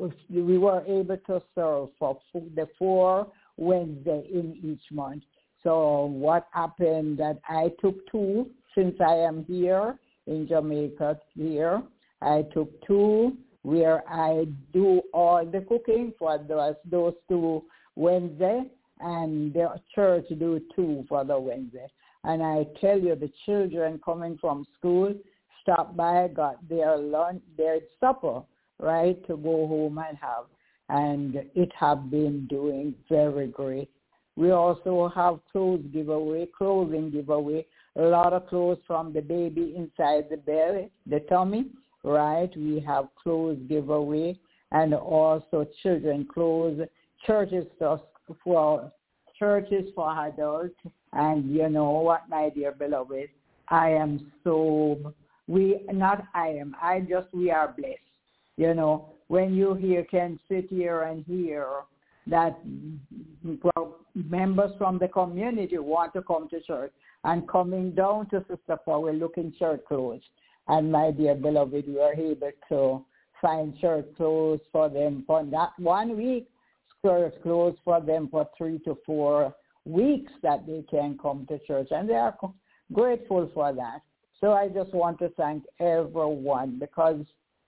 we were able to serve for the four Wednesday in each month. So what happened that I took two, since I am here in Jamaica here, I took two where I do all the cooking for those, those two Wednesday, and the church do two for the Wednesday. And I tell you, the children coming from school stopped by, got their lunch, their supper, right, to go home and have. And it have been doing very great. We also have clothes giveaway, clothing giveaway, a lot of clothes from the baby inside the belly, the tummy, right? We have clothes giveaway, and also children clothes, churches for churches for adults. And you know what, my dear beloved, I am so, we, not I am, I just, we are blessed. You know, when you here can sit here and hear that well, members from the community want to come to church and coming down to Sister Powell looking church clothes. And my dear beloved, we were able to find church clothes for them for that one week, church clothes for them for three to four weeks that they can come to church. And they are grateful for that. So I just want to thank everyone, because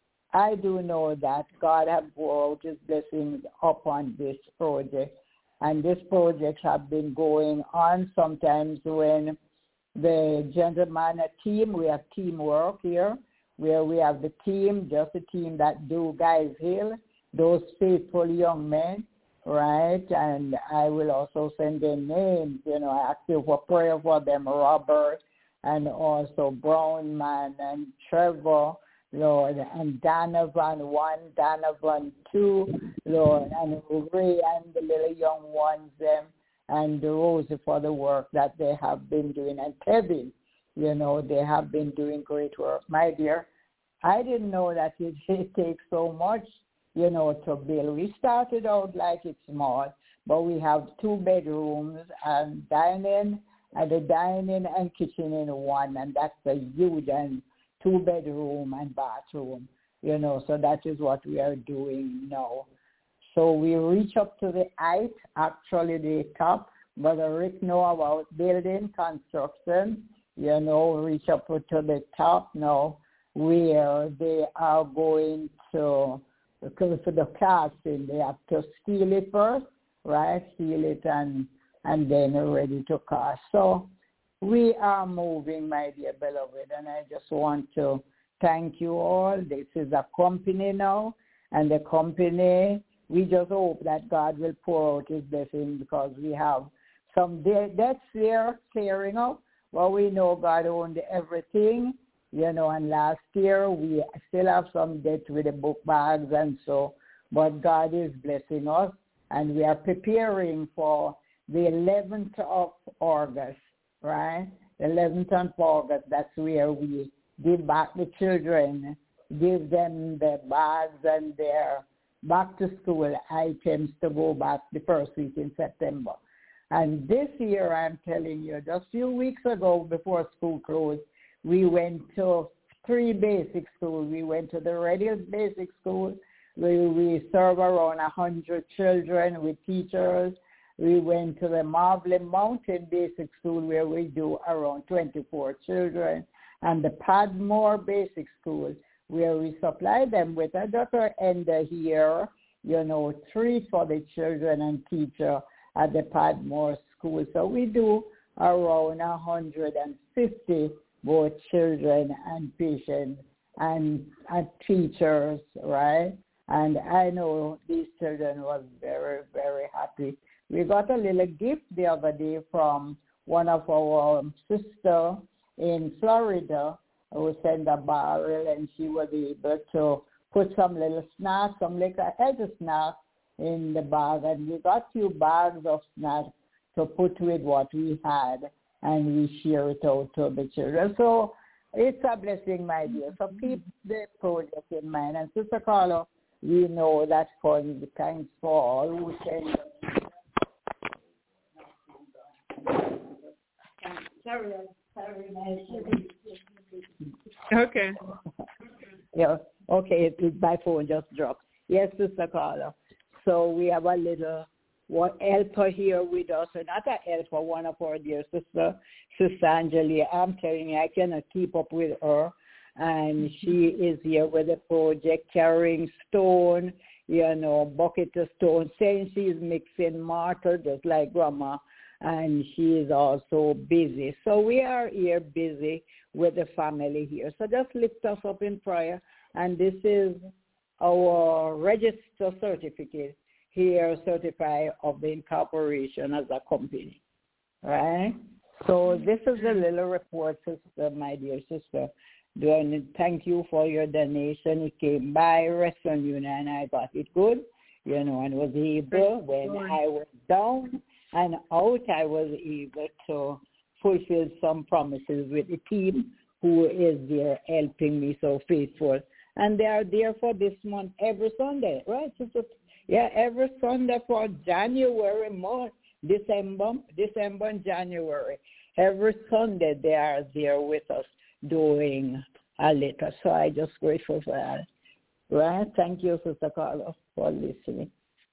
I do know that God has poured out his blessings upon this project. And this project has been going on sometimes when the gentleman, a team, we have teamwork here, where we have the team, just a team that do Guys Hill, those faithful young men, right? And I will also send their names, you know, I ask you for prayer for them, Robert, and also Brown Man and Trevor, Lord, and Donovan one, Donovan two, Lord, and Ray and the little young ones, them, and Rosie for the work that they have been doing, and Kevin, you know, they have been doing great work. My dear, I didn't know that it, it takes so much, you know, to build. We started out like it's small, but we have two bedrooms and dining, and the dining and kitchen in one, and that's a huge and two bedroom and bathroom, you know, so that is what we are doing now. So we reach up to the height, actually the top. Brother Rick know about building construction, you know, reach up to the top now, where they are going to, because for the casting, they have to steel it first, right? Steel it and and then ready to cast. So we are moving, my dear beloved, and I just want to thank you all. This is a company now, and the company, we just hope that God will pour out his blessing, because we have some debts there clearing up. Well, we know God owned everything, you know, and last year we still have some debt with the book bags and so, but God is blessing us, and we are preparing for the eleventh of August, right? The eleventh of August, that's where we give back the children, give them the bags and their back to school items to go back the first week in September. And this year, I'm telling you, just a few weeks ago before school closed, we went to three basic schools. We went to the Red Hills Basic School. We, we serve around one hundred children with teachers. We went to the Marvlin Mountain Basic School, where we do around twenty-four children, and the Padmore Basic School, where we supply them with a doctor end of year, you know, treat for the children and teacher at the Padmore School. So we do around one hundred fifty both children and patients and, and teachers, right? And I know these children was very, very happy. We got a little gift the other day from one of our sisters in Florida who sent a barrel, and she was able to put some little snacks, some little healthy snacks in the bag, and we got few bags of snacks to put with what we had, and we share it out to the children. So it's a blessing, my dear. So keep the project in mind. And Sister Carla, we know that for the thanks for all who send. Sorry, sorry, Okay. Yeah. Okay. It, it, my phone just dropped. Yes, Sister Carla. So we have a little one helper here with us, and not a helper, one of our dear sister, Sister Angelia. I'm telling you, I cannot keep up with her, and she is here with the project, carrying stone, you know, bucket of stone, saying she's mixing mortar just like Grandma, and she is also busy. So we are here busy with the family here. So just lift us up in prayer, and this is our register certificate here, certified of the incorporation as a company, right? So this is a little report, sister, my dear sister. Doing thank you for your donation. It came by Western Union, and I got it good, you know, and was able, when I was down and out, I was able to fulfill some promises with the team who is there helping me so faithful. And they are there for this month every Sunday, right? So, yeah, every Sunday for January, month, December, December and January. Every Sunday they are there with us doing a letter. So I just grateful for that. Right? Thank you, Sister Carla, for listening.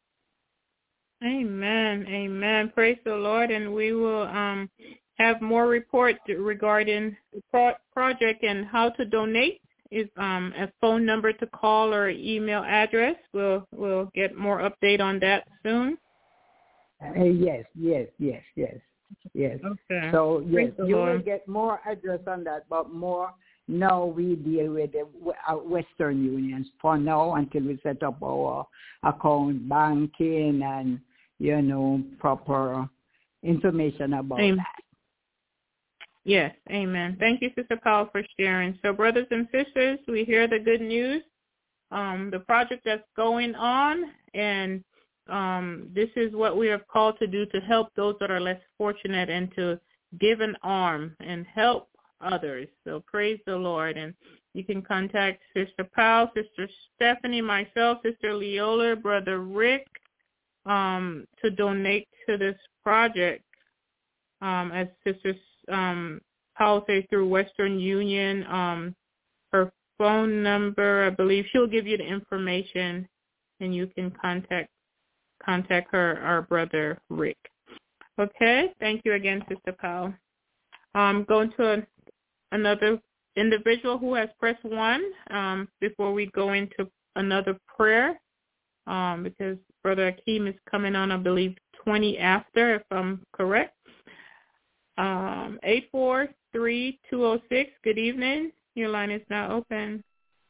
Amen. Amen. Praise the Lord. And we will um, have more reports regarding the pro- project and how to donate. Is um, a phone number to call or email address. We'll we'll get more update on that soon. Uh, yes, yes, yes, yes, yes. Okay. So yes, you Lord. will get more address on that, but more now we deal with the uh, Western Unions for now until we set up our account banking and you know proper information about Amen. that. Yes, amen. Thank you, Sister Powell, for sharing. So, brothers and sisters, we hear the good news, um, the project that's going on, and um, this is what we are called to do to help those that are less fortunate and to give an arm and help others. So, praise the Lord. And you can contact Sister Powell, Sister Stephanie, myself, Sister Leola, Brother Rick, um, to donate to this project. Um, as Sister um, Powell says, through Western Union, um, her phone number, I believe she'll give you the information, and you can contact contact her, our brother Rick. Okay, thank you again, Sister Powell. Um, going to a, another individual who has pressed one um, before we go into another prayer, um, because Brother Akeem is coming on, I believe, twenty after, if I'm correct. Um, eight four three two zero six. Good evening. Your line is now open.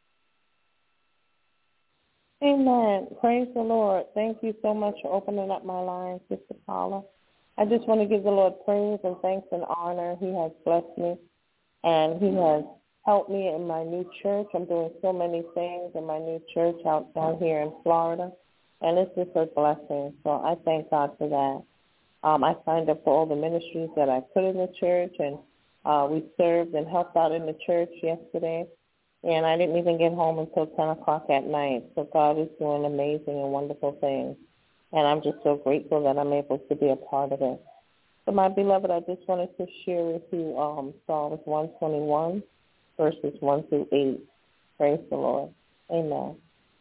Amen. Praise the Lord. Thank you so much for opening up my line, Sister Paula. I just want to give the Lord praise and thanks and honor. He has blessed me, and he has helped me in my new church. I'm doing so many things in my new church out down here in Florida, and it's just a blessing. So I thank God for that. Um, I signed up for all the ministries that I put in the church, and uh, we served and helped out in the church yesterday. And I didn't even get home until ten o'clock at night. So God is doing amazing and wonderful things. And I'm just so grateful that I'm able to be a part of it. So, my beloved, I just wanted to share with you um, Psalms one twenty-one, verses one through eight. Praise the Lord. Amen.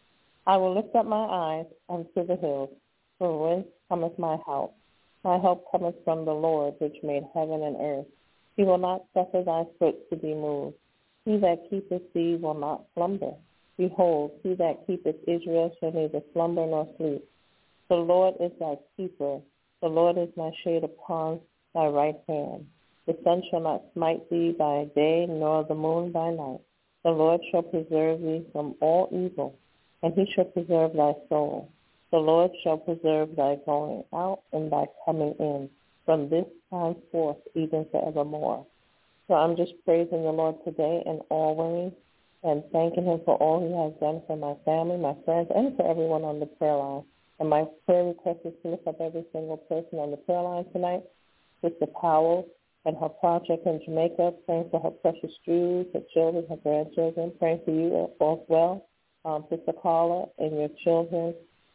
I will lift up my eyes unto the hills, from whence cometh my help. My help cometh from the Lord, which made heaven and earth. He will not suffer thy foot to be moved. He that keepeth thee will not slumber. Behold, he that keepeth Israel shall neither slumber nor sleep. The Lord is thy keeper. The Lord is my shade upon thy right hand. The sun shall not smite thee by day, nor the moon by night. The Lord shall preserve thee from all evil, and he shall preserve thy soul. The Lord shall preserve thy going out and thy coming in, from this time forth even forevermore. So I'm just praising the Lord today and always, and thanking him for all he has done for my family, my friends, and for everyone on the prayer line. And my prayer request is to lift up every single person on the prayer line tonight. Sister Powell and her project in Jamaica, praying for her precious Jews, her children, her grandchildren, praying for you as well. Um, Sister Carla and your children,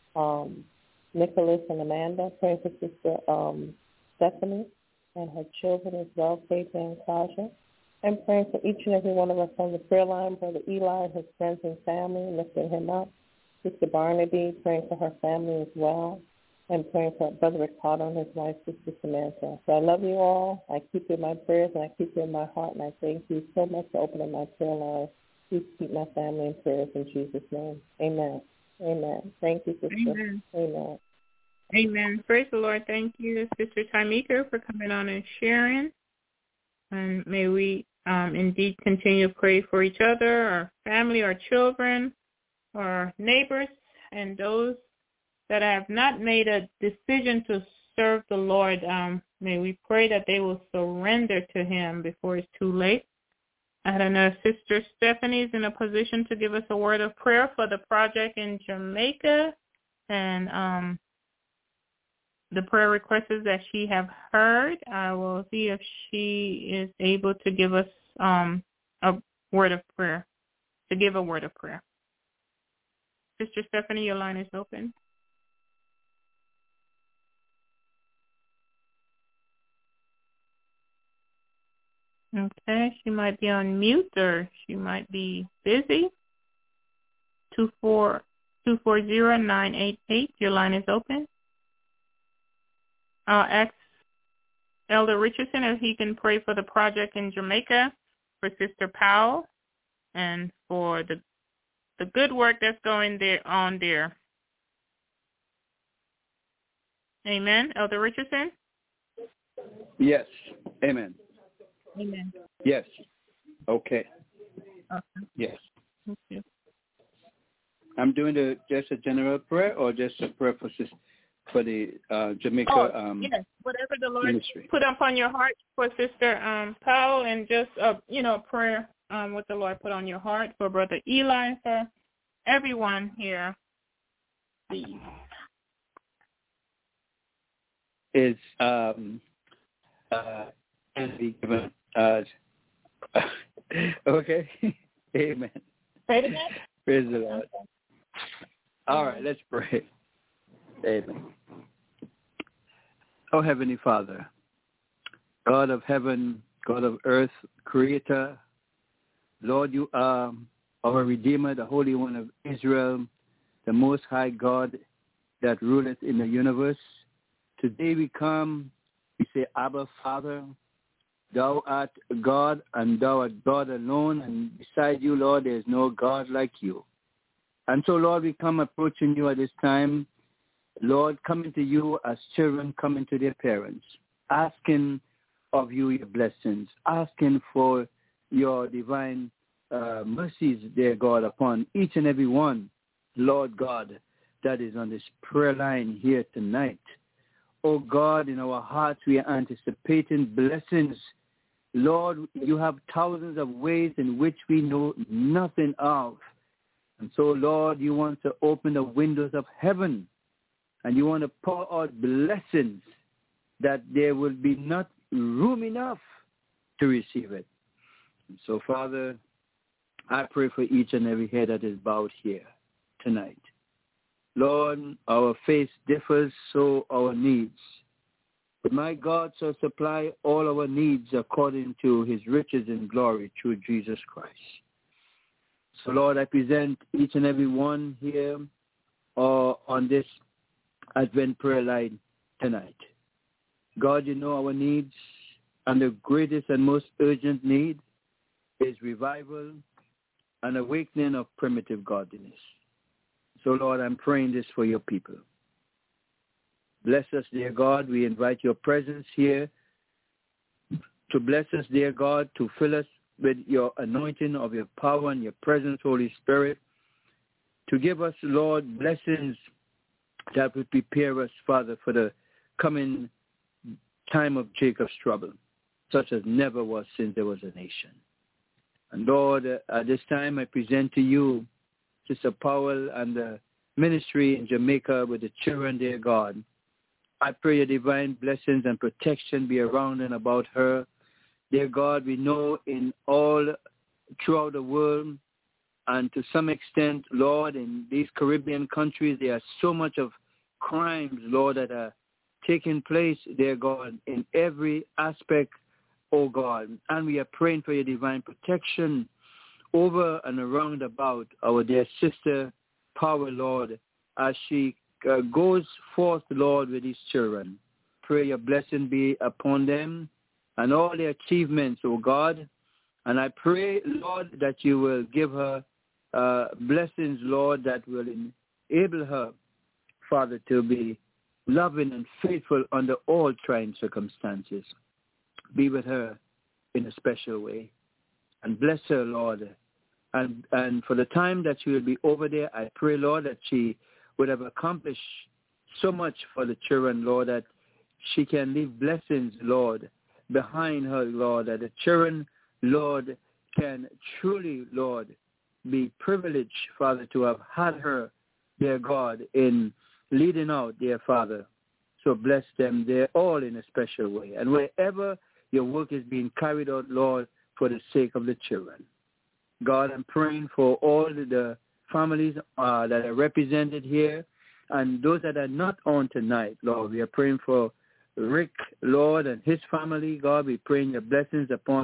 um, Nicholas and Amanda, praying for Sister um, Stephanie and her children as well, Faith and Kaja. I'm praying for each and every one of us on the prayer line, Brother Eli and his friends and family, lifting him up. Sister Barnaby, praying for her family as well, and praying for Brother Ricardo and his wife, Sister Samantha. So I love you all. I keep you in my prayers, and I keep you in my heart, and I thank you so much for opening my prayer line. Please keep my family in prayers in Jesus' name. Amen. Amen. Thank you, Sister. Amen. Amen. Amen. Praise the Lord. Thank you, Sister Tamika, for coming on and sharing. And may we um, indeed continue to pray for each other, our family, our children, our neighbors, and those that have not made a decision to serve the Lord. Um, may we pray that they will surrender to him before it's too late. I don't know if Sister Stephanie is in a position to give us a word of prayer for the project in Jamaica and um, the prayer requests that she have heard. I will see if she is able to give us um, a word of prayer, to give a word of prayer. Sister Stephanie, your line is open. Okay, she might be on mute or she might be busy. Two four two four zero nine eight eight. Your line is open. I'll ask Elder Richardson if he can pray for the project in Jamaica, for Sister Powell, and for the the good work that's going there on there. Amen. Elder Richardson? Yes. Amen. Amen. Yes. Okay. Okay. Yes. Thank you. I'm doing the, just a general prayer or just a prayer for, for the uh, Jamaica oh, um, yes. Whatever the Lord ministry. Put up on your heart for Sister um, Powell, and just, uh, you know, prayer, um, what the Lord put on your heart for Brother Eli, for everyone here. Please. Is um, uh, can be given. Uh, okay. Amen. Pray to God. Praise the Lord. All right, let's pray. Amen. Oh, Heavenly Father, God of heaven, God of earth, Creator, Lord, you are our Redeemer, the Holy One of Israel, the Most High God that ruleth in the universe. Today we come, we say, Abba, Father, thou art God, and thou art God alone, and beside you, Lord, there is no God like you. And so, Lord, we come approaching you at this time, Lord, coming to you as children coming to their parents, asking of you your blessings, asking for your divine uh, mercies, dear God, upon each and every one, Lord God, that is on this prayer line here tonight. Oh God, in our hearts we are anticipating blessings. Lord, you have thousands of ways in which we know nothing of. And so, Lord, you want to open the windows of heaven, and you want to pour out blessings that there will be not room enough to receive it. And so, Father, I pray for each and every head that is bowed here tonight. Lord, our faith differs, so our needs. But my God shall supply all our needs according to his riches and glory through Jesus Christ. So, Lord, I present each and every one here uh, on this Advent prayer line tonight. God, you know our needs, and the greatest and most urgent need is revival and awakening of primitive godliness. So, Lord, I'm praying this for your people. Bless us, dear God. We invite your presence here to bless us, dear God, to fill us with your anointing of your power and your presence, Holy Spirit, to give us, Lord, blessings that would prepare us, Father, for the coming time of Jacob's trouble, such as never was since there was a nation. And, Lord, at this time I present to you Sister Powell and the ministry in Jamaica with the children, dear God. I pray your divine blessings and protection be around and about her. Dear God, we know in all throughout the world, and to some extent, Lord, in these Caribbean countries, there are so much of crimes, Lord, that are taking place, dear God, in every aspect, oh God. And we are praying for your divine protection over and around about our dear sister Power, Lord, as she uh, goes forth, Lord, with these children. Pray your blessing be upon them and all their achievements, oh God. And I pray, Lord, that you will give her uh, blessings, Lord, that will enable her, Father, to be loving and faithful under all trying circumstances. Be with her in a special way. And bless her, Lord. And and for the time that she will be over there, I pray, Lord, that she would have accomplished so much for the children, Lord, that she can leave blessings, Lord, behind her, Lord, that the children, Lord, can truly, Lord, be privileged, Father, to have had her, dear God, in leading out, dear Father. So bless them there all in a special way. And wherever your work is being carried out, Lord, for the sake of the children. God, I'm praying for all the families uh, that are represented here and those that are not on tonight, Lord. We are praying for Rick, Lord, and his family. God, we praying your blessings upon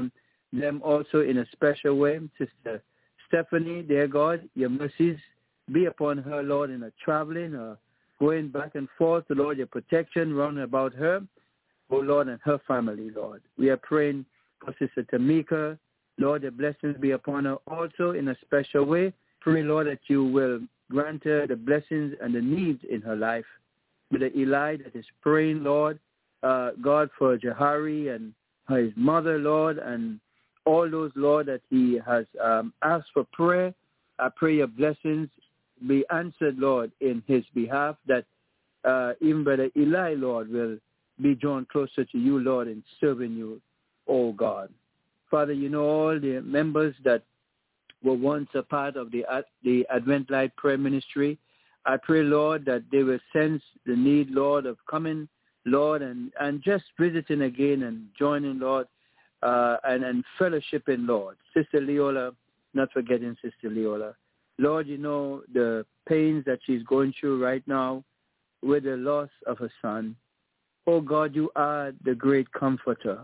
them also in a special way. Sister Stephanie, dear God, your mercies be upon her, Lord, in her traveling, uh, going back and forth, Lord, your protection round about her, oh Lord, and her family, Lord. We are praying for Sister Tamika, Lord, your blessings be upon her also in a special way. Pray, Lord, that you will grant her the blessings and the needs in her life. With the Eli that is praying, Lord, uh, God, for Jahari and his mother, Lord, and all those, Lord, that he has um, asked for prayer. I pray your blessings be answered, Lord, in his behalf, that uh, even Brother Eli, Lord, will be drawn closer to you, Lord, in serving you, oh God. Father, you know all the members that were once a part of the the Advent Light Prayer Ministry. I pray, Lord, that they will sense the need, Lord, of coming, Lord, and, and just visiting again and joining, Lord, uh, and, and fellowshipping, Lord. Sister Leola, not forgetting Sister Leola. Lord, you know the pains that she's going through right now with the loss of her son. Oh, God, you are the great comforter.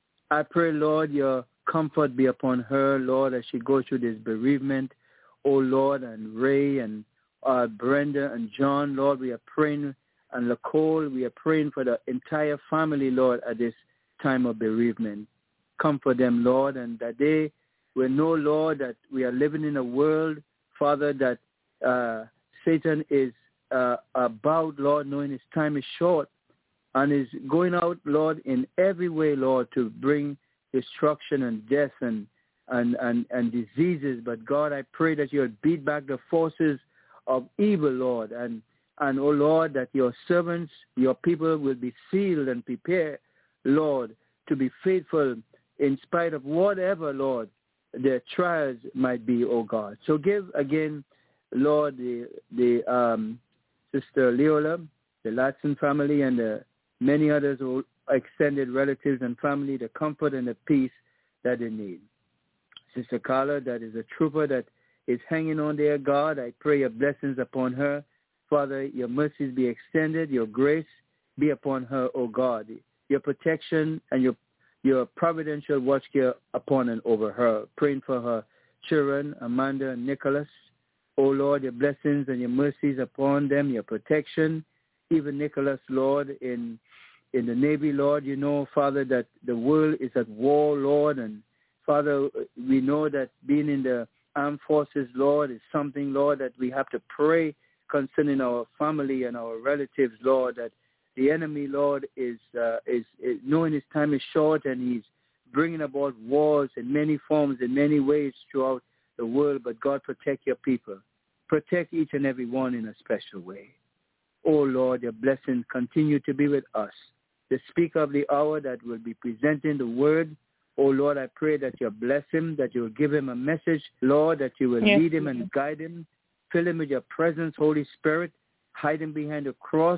I pray, Lord, your comfort be upon her, Lord, as she goes through this bereavement. Oh, Lord, and Ray and uh, Brenda and John, Lord, we are praying, and Lacole, we are praying for the entire family, Lord, at this time of bereavement. Comfort them, Lord, and that they will know, Lord, that we are living in a world, Father, that uh, Satan is uh, about, Lord, knowing his time is short, and is going out, Lord, in every way, Lord, to bring destruction and death and, and, and, and diseases. But, God, I pray that you'll beat back the forces of evil, Lord, and, and, oh, Lord, that your servants, your people will be sealed and prepared, Lord, to be faithful in spite of whatever, Lord, their trials might be, oh, God. So give again, Lord, the, the um, Sister Leola, the Latson family, and the many others who extended relatives and family, the comfort and the peace that they need. Sister Carla, that is a trooper that is hanging on there, God, I pray your blessings upon her. Father, your mercies be extended, your grace be upon her, O God. Your protection and your your providential watch care upon and over her. Praying for her children, Amanda and Nicholas. O Lord, your blessings and your mercies upon them, your protection. Even Nicholas, Lord, in in the Navy, Lord, you know, Father, that the world is at war, Lord. And, Father, we know that being in the armed forces, Lord, is something, Lord, that we have to pray concerning our family and our relatives, Lord, that the enemy, Lord, is, uh, is, is knowing his time is short, and he's bringing about wars in many forms, in many ways throughout the world. But, God, protect your people. Protect each and every one in a special way. Oh, Lord, your blessings continue to be with us. The speaker of the hour that will be presenting the word, oh, Lord, I pray that you'll bless him, that you'll give him a message, Lord, that you will yes. lead him and guide him. Fill him with your presence, Holy Spirit. Hide him behind the cross.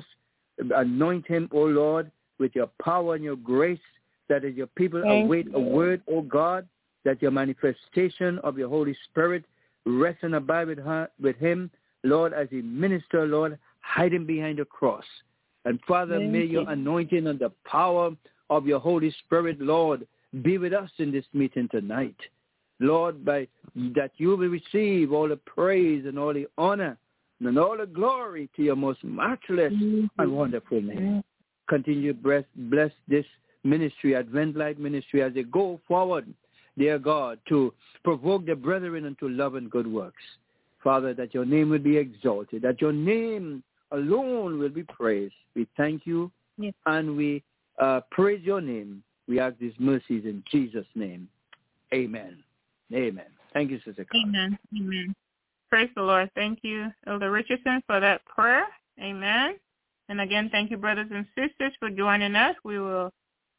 Anoint him, oh, Lord, with your power and your grace, that as your people Thank await you. a word, oh, God, that your manifestation of your Holy Spirit rest and abide with, her, with him, Lord, as he minister, Lord, hide him behind the cross. And, Father, Thank may you. your anointing and the power of your Holy Spirit, Lord, be with us in this meeting tonight. Lord, by that you will receive all the praise and all the honor and all the glory to your most matchless mm-hmm. and wonderful name. Mm-hmm. Continue to bless, bless this ministry, Advent Light Ministry, as they go forward, dear God, to provoke the brethren unto love and good works. Father, that your name will be exalted, that your name alone will be praised. We thank you yes. and we uh, praise your name. We ask these mercies in Jesus' name. Amen. Amen. Thank you, Sister Carla. Amen. Amen. Praise the Lord. Thank you, Elder Richardson, for that prayer. Amen. And again, thank you, brothers and sisters, for joining us. We will,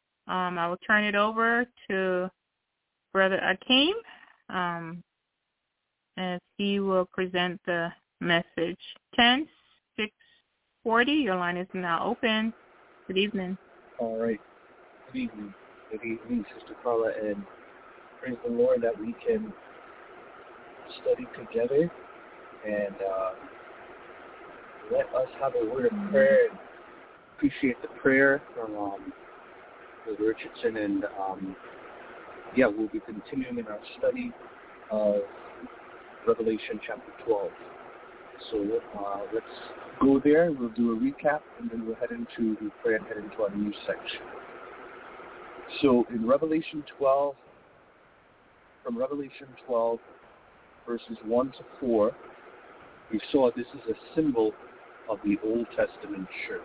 um, I will turn it over to Brother Akeem, um, as he will present the message. ten six forty, your line is now open. Good evening. All right. Good evening. Good evening, Sister Carla, and praise the Lord that we can study together and uh, let us have a word of prayer. And appreciate the prayer from um, Brother Richardson and um, yeah, we'll be continuing in our study of Revelation chapter twelve. So uh, let's go there. We'll do a recap, and then we'll head into the prayer and head into our new section. So in Revelation twelve, from Revelation twelve, verses one to four, we saw this is a symbol of the Old Testament church.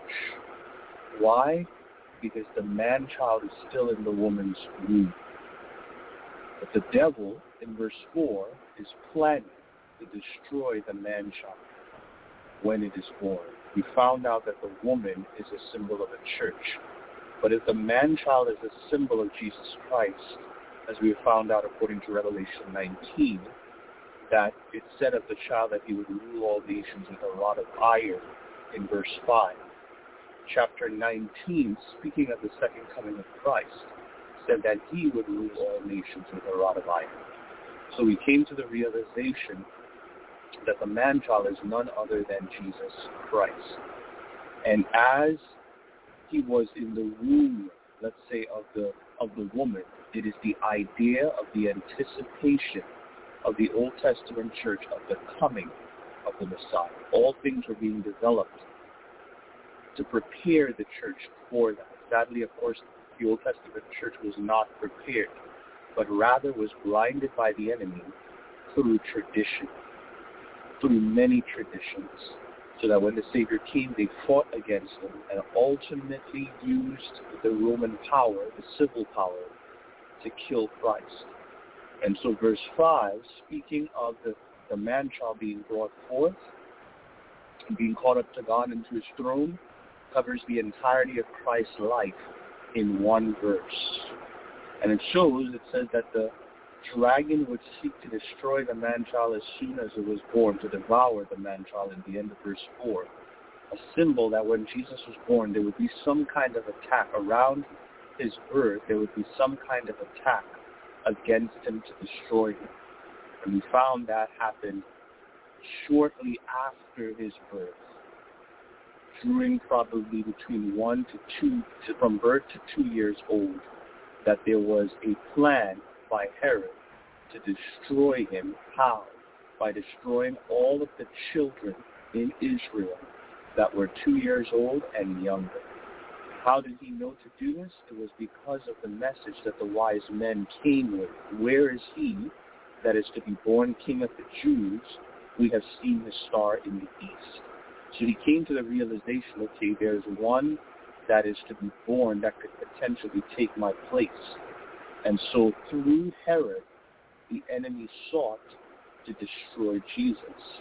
Why? Because the man-child is still in the woman's womb. But the devil, in verse four, is planning to destroy the man-child when it is born. We found out that the woman is a symbol of a church. But if the man-child is a symbol of Jesus Christ, as we have found out according to Revelation nineteen, that it said of the child that he would rule all nations with a rod of iron in verse five. Chapter nineteen, speaking of the second coming of Christ, said that he would rule all nations with a rod of iron. So we came to the realization that the man-child is none other than Jesus Christ. And as he was in the womb, let's say, of the of the woman, it is the idea of the anticipation of the Old Testament church of the coming of the Messiah. All things were being developed to prepare the church for that. Sadly, of course, the Old Testament church was not prepared, but rather was blinded by the enemy through tradition, through many traditions, so that when the Savior came, they fought against him and ultimately used the Roman power, the civil power, to kill Christ. And so verse five, speaking of the, the man-child being brought forth and being caught up to God into his throne, covers the entirety of Christ's life in one verse. And it shows, it says that the dragon would seek to destroy the man-child as soon as it was born, to devour the man-child in the end of verse four. A symbol that when Jesus was born, there would be some kind of attack around his birth. There would be some kind of attack against him to destroy him. And we found that happened shortly after his birth, during probably between one to two, to, from birth to two years old, that there was a plan by Herod to destroy him. How? By destroying all of the children in Israel that were two years old and younger. How did he know to do this? It was because of the message that the wise men came with. Where is he that is to be born King of the Jews? We have seen his star in the east. So he came to the realization, okay, there's one that is to be born that could potentially take my place. And so through Herod, the enemy sought to destroy Jesus.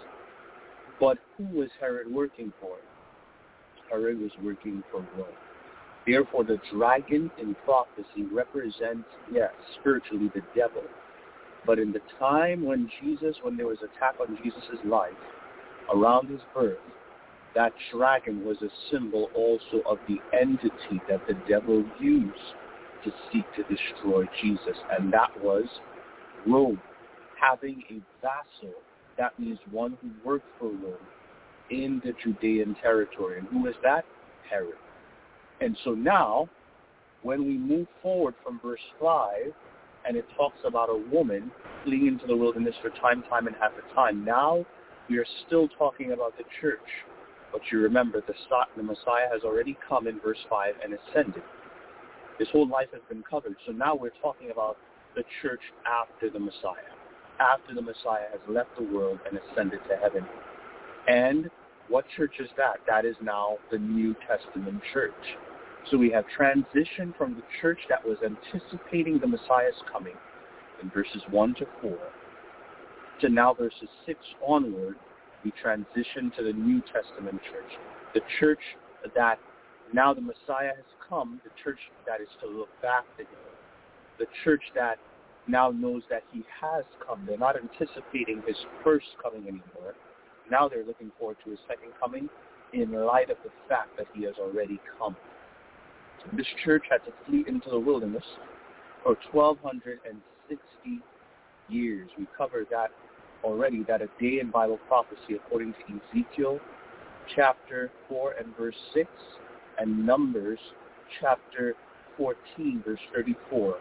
But who was Herod working for? Herod was working for Rome. Therefore, the dragon in prophecy represents, yes, spiritually the devil. But in the time when Jesus, when there was attack on Jesus' life, around his birth, that dragon was a symbol also of the entity that the devil used to seek to destroy Jesus. And that was Rome, having a vassal, that means one who worked for Rome, in the Judean territory. And who is that? Herod. And so now, when we move forward from verse five, and it talks about a woman fleeing into the wilderness for time, time, and half a time, now we are still talking about the church. But you remember, the, the Messiah has already come in verse five and ascended. His whole life has been covered. So now we're talking about the church after the Messiah, after the Messiah has left the world and ascended to heaven. And what church is that? That is now the New Testament church. So we have transitioned from the church that was anticipating the Messiah's coming in verses one to four, to now verses six onward, we transition to the New Testament church. The church that now the Messiah has come, the church that is to look back to him. The church that now knows that he has come. They're not anticipating his first coming anymore. Now they're looking forward to his second coming in light of the fact that he has already come. This church had to flee into the wilderness for twelve sixty years. We covered that already, that a day in Bible prophecy according to Ezekiel chapter four and verse six and Numbers chapter fourteen verse thirty-four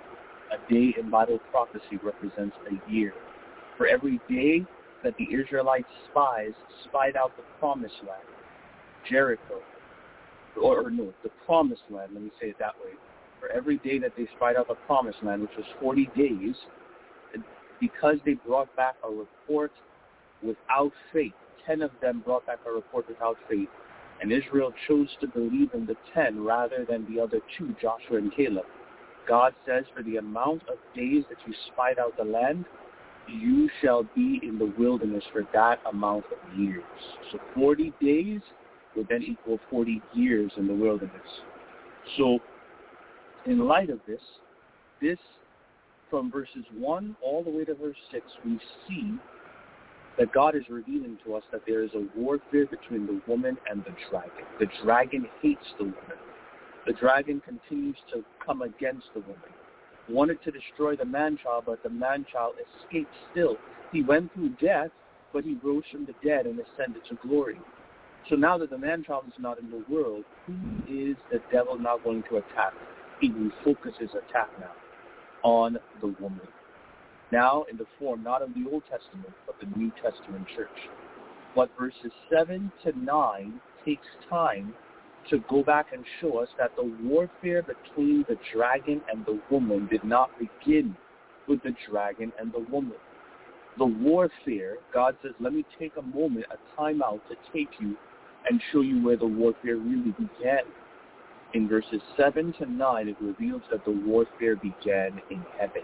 A day in Bible prophecy represents a year. For every day that the Israelites spies spied out the promised land, Jericho, or, or no, the promised land, let me say it that way. For every day that they spied out the promised land, which was forty days, because they brought back a report without faith, ten of them brought back a report without faith, and Israel chose to believe in the ten rather than the other two, Joshua and Caleb. God says, for the amount of days that you spied out the land, you shall be in the wilderness for that amount of years. So forty days would then equal forty years in the wilderness. So in light of this, this from verses one all the way to verse six, we see that God is revealing to us that there is a warfare between the woman and the dragon. The dragon hates the woman. The dragon continues to come against the woman. Wanted to destroy the man-child, but the man-child escaped still. He went through death, but he rose from the dead and ascended to glory. So now that the man-child is not in the world, who is the devil now going to attack? He will focus his attack now on the woman. Now in the form not of the Old Testament, but the New Testament church. But verses seven to nine takes time to go back and show us that the warfare between the dragon and the woman did not begin with the dragon and the woman. The warfare, God says, let me take a moment, a time out to take you and show you where the warfare really began. In verses seven to nine, it reveals that the warfare began in heaven.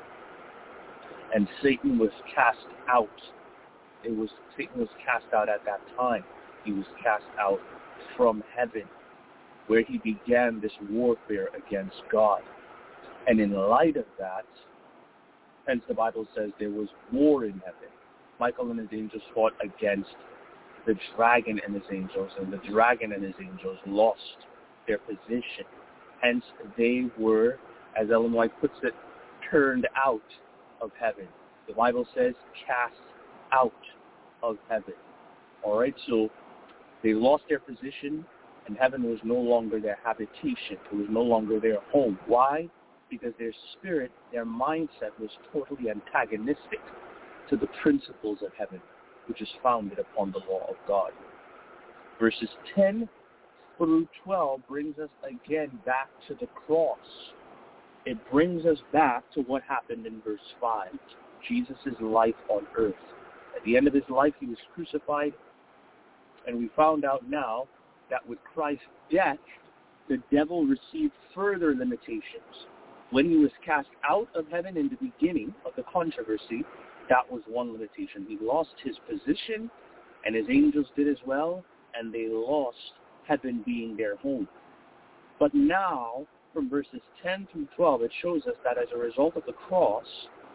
And Satan was cast out. It was Satan was cast out at that time. He was cast out from heaven, where he began this warfare against God. And in light of that, hence the Bible says there was war in heaven. Michael and his angels fought against the dragon and his angels, and the dragon and his angels lost their position. Hence they were, as Ellen White puts it, turned out of heaven. The Bible says cast out of heaven. All right, so they lost their position, and heaven was no longer their habitation. It was no longer their home. Why? Because their spirit, their mindset was totally antagonistic to the principles of heaven, which is founded upon the law of God. Verses ten through twelve brings us again back to the cross. It brings us back to what happened in verse five, Jesus' life on earth. At the end of his life, he was crucified, and we found out now that with Christ's death, the devil received further limitations. When he was cast out of heaven in the beginning of the controversy, that was one limitation. He lost his position, and his angels did as well, and they lost heaven being their home. But now, from verses ten through twelve, it shows us that as a result of the cross,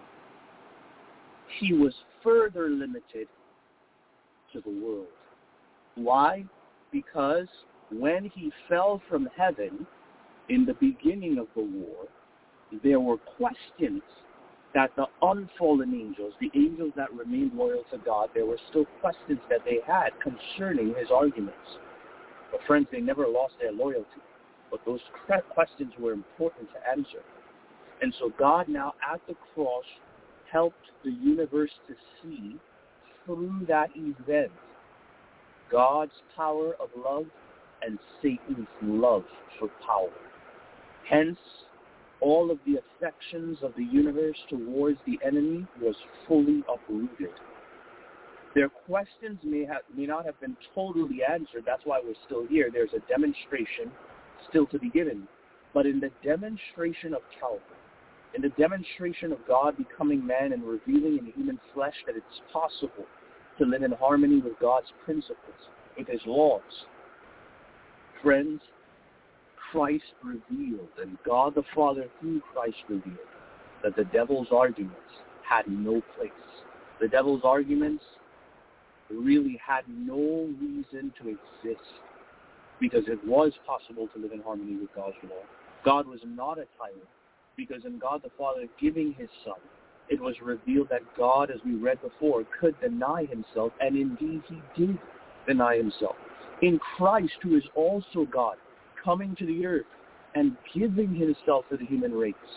he was further limited to the world. Why? Because when he fell from heaven in the beginning of the war, there were questions that the unfallen angels, the angels that remained loyal to God, there were still questions that they had concerning his arguments. But friends, they never lost their loyalty. But those questions were important to answer. And so God now at the cross helped the universe to see through that event God's power of love and Satan's love for power. Hence, all of the affections of the universe towards the enemy was fully uprooted. Their questions may have may not have been totally answered. That's why we're still here. There's a demonstration still to be given. But in the demonstration of Calvary, in the demonstration of God becoming man and revealing in human flesh that it's possible to live in harmony with God's principles, with his laws, friends, Christ revealed, and God the Father through Christ revealed, that the devil's arguments had no place. The devil's arguments really had no reason to exist, because it was possible to live in harmony with God's law. God was not a tyrant, because in God the Father giving his Son, it was revealed that God, as we read before, could deny himself, and indeed he did deny himself. In Christ, who is also God, coming to the earth and giving himself for the human race,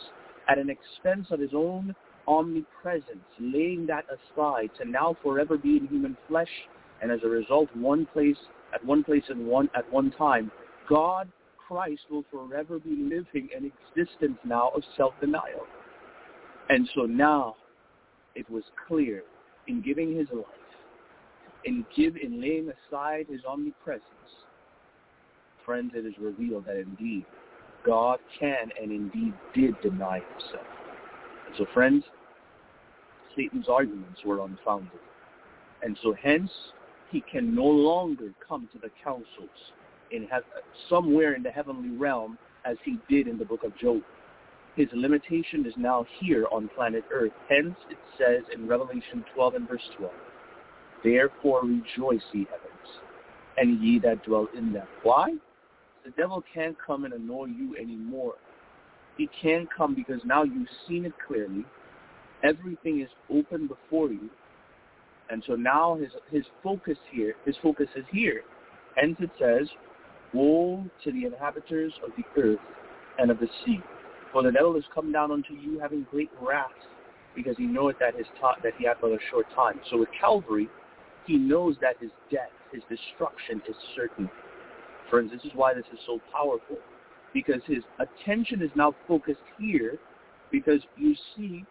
at an expense of his own omnipresence, laying that aside to now forever be in human flesh, and as a result, one place at one place and one at one time, God, Christ, will forever be living an existence now of self-denial. And so now it was clear in giving his life, in give in laying aside his omnipresence, friends, it is revealed that indeed God can and indeed did deny himself. And so, friends, Satan's arguments were unfounded. And so hence, he can no longer come to the councils in heaven, somewhere in the heavenly realm as he did in the book of Job. His limitation is now here on planet Earth. Hence, it says in Revelation twelve and verse twelve, therefore rejoice, ye heavens, and ye that dwell in them. Why? The devil can't come and annoy you anymore. He can't come because now you've seen it clearly. Everything is open before you. And so now his his focus here, his focus is here. Hence it says, woe to the inhabitants of the earth and of the sea. For the devil is come down unto you having great wrath, because he knoweth that his ta- that he hath but a short time. So with Calvary, he knows that his death, his destruction is certain. Friends, this is why this is so powerful, because his attention is now focused here, because you see,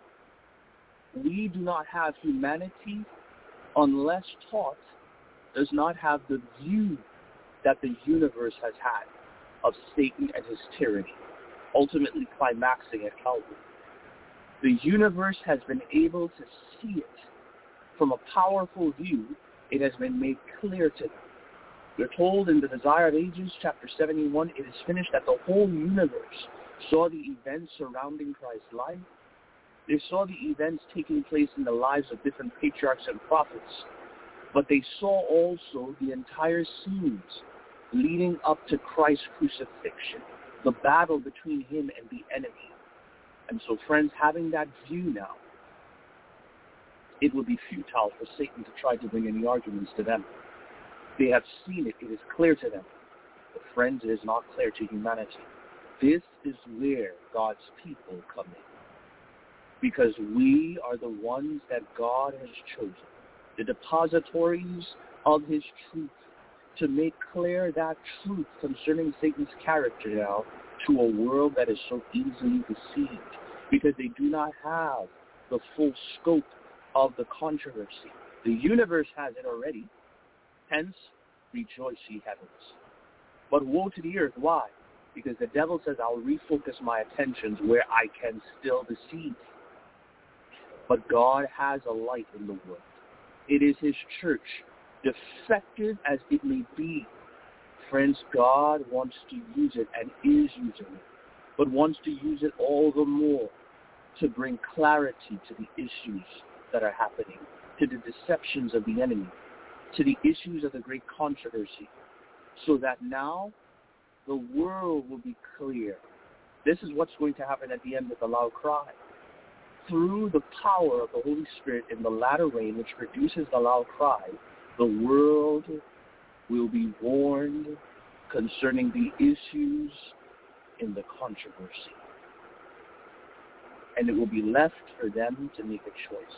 we do not have humanity, unless taught, does not have the view that the universe has had of Satan and his tyranny, ultimately climaxing at Calvary. The universe has been able to see it from a powerful view. It has been made clear to them. We're told in the Desire of Ages, chapter seventy-one, it is finished, that the whole universe saw the events surrounding Christ's life. They saw the events taking place in the lives of different patriarchs and prophets, but they saw also the entire scenes leading up to Christ's crucifixion, the battle between him and the enemy. And so, friends, having that view now, it would be futile for Satan to try to bring any arguments to them. They have seen it. It is clear to them. But, friends, it is not clear to humanity. This is where God's people come in, because we are the ones that God has chosen, the depositories of his truth, to make clear that truth concerning Satan's character now to a world that is so easily deceived, because they do not have the full scope of the controversy. The universe has it already. Hence, rejoice, ye heavens. But woe to the earth. Why? Because the devil says, I'll refocus my attentions where I can still deceive. But God has a light in the world. It is his church. Defective as it may be, friends, God wants to use it and is using it, but wants to use it all the more to bring clarity to the issues that are happening, to the deceptions of the enemy, to the issues of the great controversy, so that now the world will be clear. This is what's going to happen at the end with the loud cry. Through the power of the Holy Spirit in the latter rain, which produces the loud cry, the world will be warned concerning the issues in the controversy. And it will be left for them to make a choice.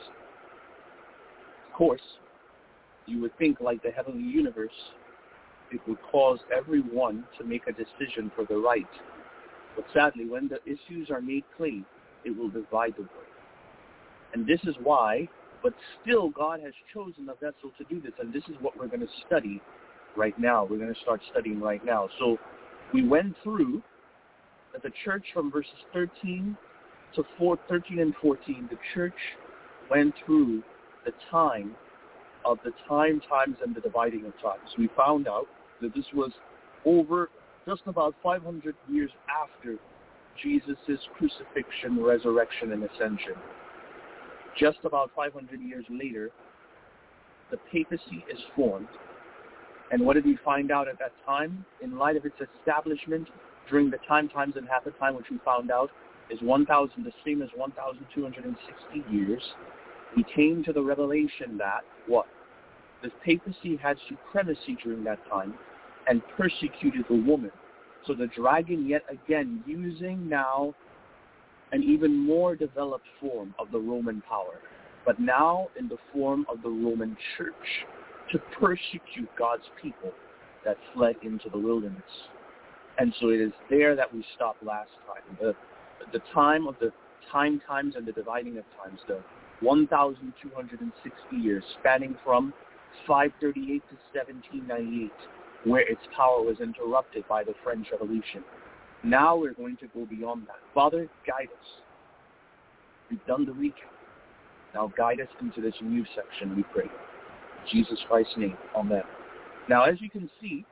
Of course, you would think, like the heavenly universe, it would cause everyone to make a decision for the right. But sadly, when the issues are made plain, it will divide the world. And this is why, but still God has chosen a vessel to do this, and this is what we're going to study right now. We're going to start studying right now. So we went through that the church from verses thirteen to four, thirteen and fourteen, the church went through the time of the time, times, and the dividing of times. We found out that this was over just about five hundred years after Jesus' crucifixion, resurrection, and ascension. Just about five hundred years later, the papacy is formed. And what did we find out at that time? In light of its establishment during the time, times, and half the time, which we found out is one thousand, the same as one thousand two hundred sixty years, we came to the revelation that, what? The papacy had supremacy during that time and persecuted the woman. So the dragon, yet again, using now an even more developed form of the Roman power, but now in the form of the Roman church, to persecute God's people that fled into the wilderness. And so it is there that we stopped last time. The, the time of the time times and the dividing of times, the one thousand two hundred sixty years spanning from five thirty-eight to seventeen ninety-eight, where its power was interrupted by the French Revolution. Now we're going to go beyond that. Father, guide us. We've done the recap. Now guide us into this new section, we pray. In Jesus Christ's name, amen. Now, as you can see,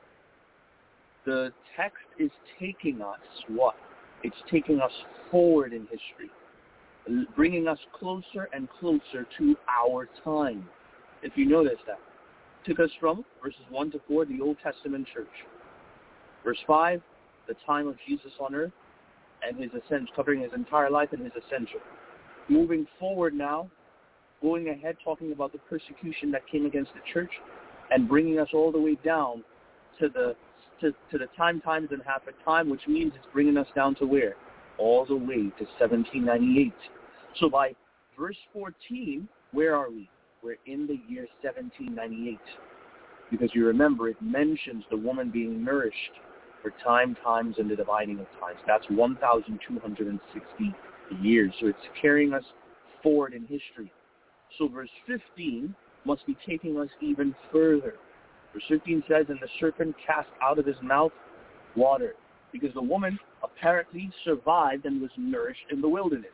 the text is taking us what? It's taking us forward in history, bringing us closer and closer to our time. If you notice that. Took us from verses one to four, the Old Testament church. Verse five, the time of Jesus on earth and his ascension, covering his entire life and his ascension. Moving forward now, going ahead, talking about the persecution that came against the church and bringing us all the way down to the to, to the time, times, and half a time, which means it's bringing us down to where? All the way to seventeen ninety-eight. So by verse fourteen, where are we? We're in the year seventeen ninety-eight. Because you remember, it mentions the woman being nourished for time, times, and the dividing of times. That's one thousand two hundred sixty years. So it's carrying us forward in history. So verse fifteen must be taking us even further. Verse fifteen says, and the serpent cast out of his mouth water, because the woman apparently survived and was nourished in the wilderness.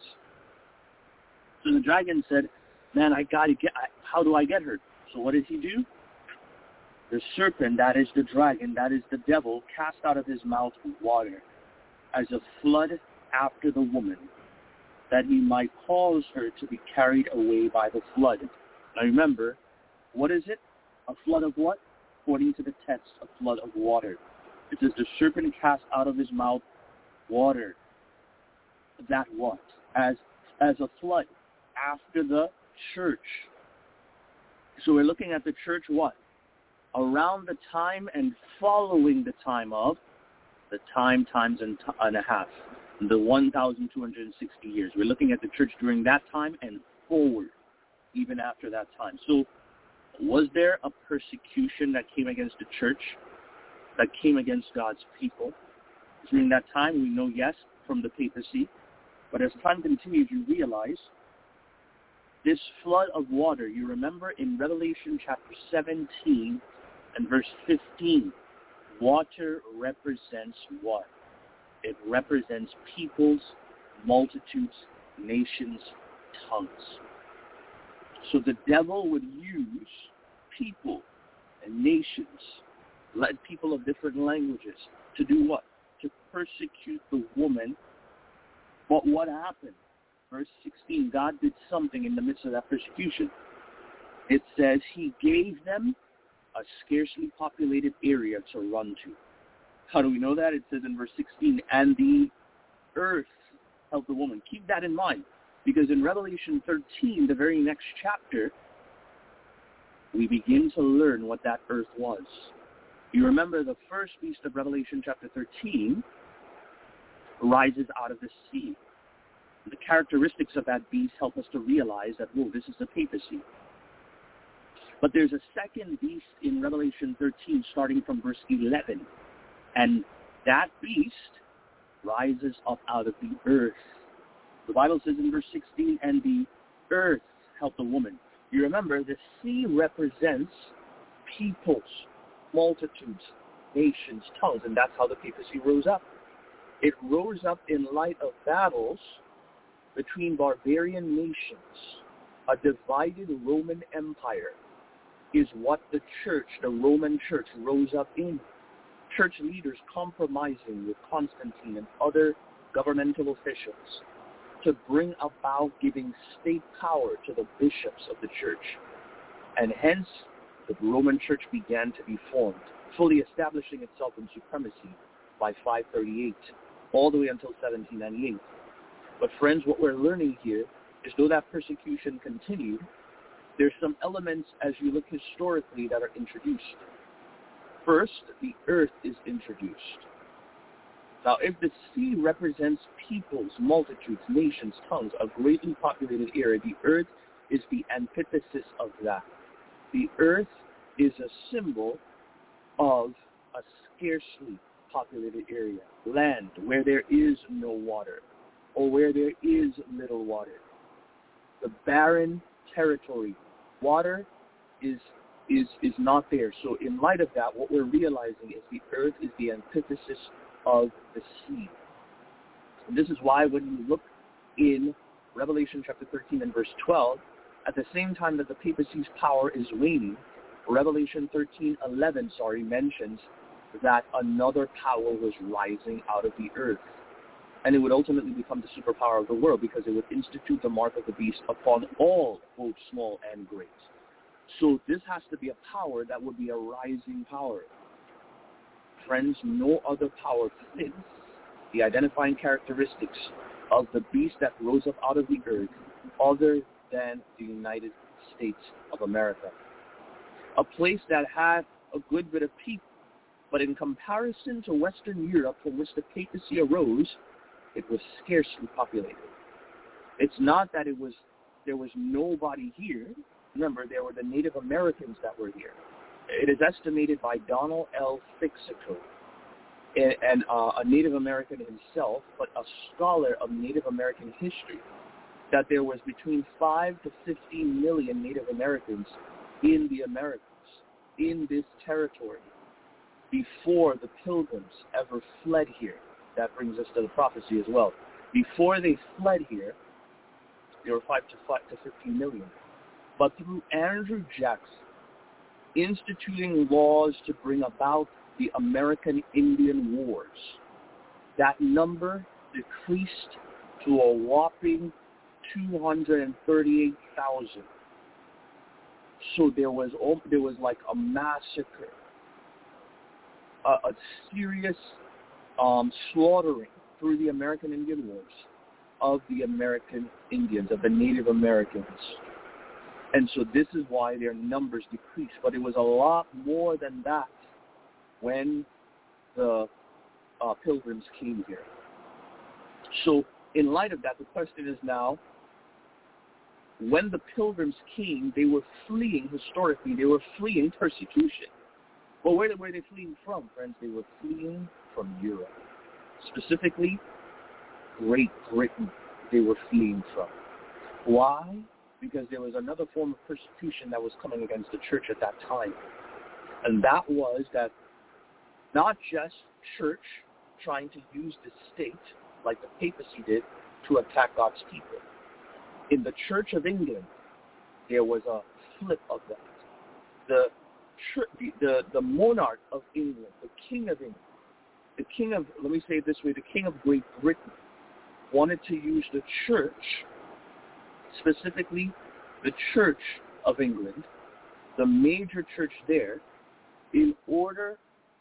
So the dragon said, man, I got to get, how do I get her? So what does he do? The serpent, that is the dragon, that is the devil, cast out of his mouth water as a flood after the woman, that he might cause her to be carried away by the flood. Now remember, what is it? A flood of what? According to the text, a flood of water. It says the serpent cast out of his mouth water. That what? As as a flood after the church. So we're looking at the church what? Around the time and following the time of the time, times, and, t- and a half. The one thousand two hundred sixty years. We're looking at the church during that time and forward, even after that time. So was there a persecution that came against the church, that came against God's people? During that time, we know, yes, from the papacy. But as time continues, you realize this flood of water, you remember in Revelation chapter seventeen and verse fifteen, water represents what? It represents peoples, multitudes, nations, tongues. So the devil would use people and nations, like people of different languages, to do what? To persecute the woman. But what happened? Verse sixteen, God did something in the midst of that persecution. It says he gave them a scarcely populated area to run to. How do we know that? It says in verse sixteen, and the earth helped the woman. Keep that in mind, because in Revelation thirteen, the very next chapter, we begin to learn what that earth was. You remember the first beast of Revelation chapter thirteen rises out of the sea. The characteristics of that beast help us to realize that, whoa, this is the papacy. But there's a second beast in Revelation thirteen, starting from verse eleven. And that beast rises up out of the earth. The Bible says in verse sixteen, and the earth helped the woman. You remember, the sea represents peoples, multitudes, nations, tongues, and that's how the papacy rose up. It rose up in light of battles between barbarian nations. A divided Roman Empire is what the church, the Roman church, rose up in. Church leaders compromising with Constantine and other governmental officials to bring about giving state power to the bishops of the church. And hence, the Roman church began to be formed, fully establishing itself in supremacy by five thirty-eight, all the way until seventeen ninety-eight. But friends, what we're learning here is though that persecution continued, there's some elements as you look historically that are introduced. First, the earth is introduced. Now, if the sea represents peoples, multitudes, nations, tongues, a greatly populated area, the earth is the antithesis of that. The earth is a symbol of a scarcely populated area, land where there is no water or where there is little water. The barren territory, water is is is not there. So in light of that, what we're realizing is the earth is the antithesis of the sea. And this is why when you look in Revelation chapter thirteen and verse twelve, at the same time that the papacy's power is waning, Revelation thirteen eleven, sorry, mentions that another power was rising out of the earth. And it would ultimately become the superpower of the world because it would institute the mark of the beast upon all, both small and great. So this has to be a power that would be a rising power. Friends, no other power fits the identifying characteristics of the beast that rose up out of the earth other than the United States of America. A place that had a good bit of people, but in comparison to Western Europe from which the papacy arose, it was scarcely populated. It's not that it was there was nobody here. Remember, there were the Native Americans that were here. It is estimated by Donald L. Fixico, and uh, a Native American himself, but a scholar of Native American history, that there was between five to fifteen million Native Americans in the Americas, in this territory, before the Pilgrims ever fled here. That brings us to the prophecy as well. Before they fled here, there were five to five to fifteen million. But through Andrew Jackson instituting laws to bring about the American Indian Wars, that number decreased to a whopping two hundred thirty-eight thousand. So there was there was like a massacre, a, a serious um, slaughtering through the American Indian Wars of the American Indians, of the Native Americans. And so this is why their numbers decreased. But it was a lot more than that when the uh, Pilgrims came here. So in light of that, the question is now, when the Pilgrims came, they were fleeing, historically, they were fleeing persecution. Well, where were they fleeing from, friends? They were fleeing from Europe. Specifically, Great Britain, they were fleeing from. Why? Because there was another form of persecution that was coming against the church at that time. And that was that not just church trying to use the state, like the papacy did, to attack God's people. In the Church of England, there was a flip of that. The, the, the, the monarch of England, the king of England, the king of, let me say it this way, the king of Great Britain wanted to use the church, specifically the Church of England, the major church there, in order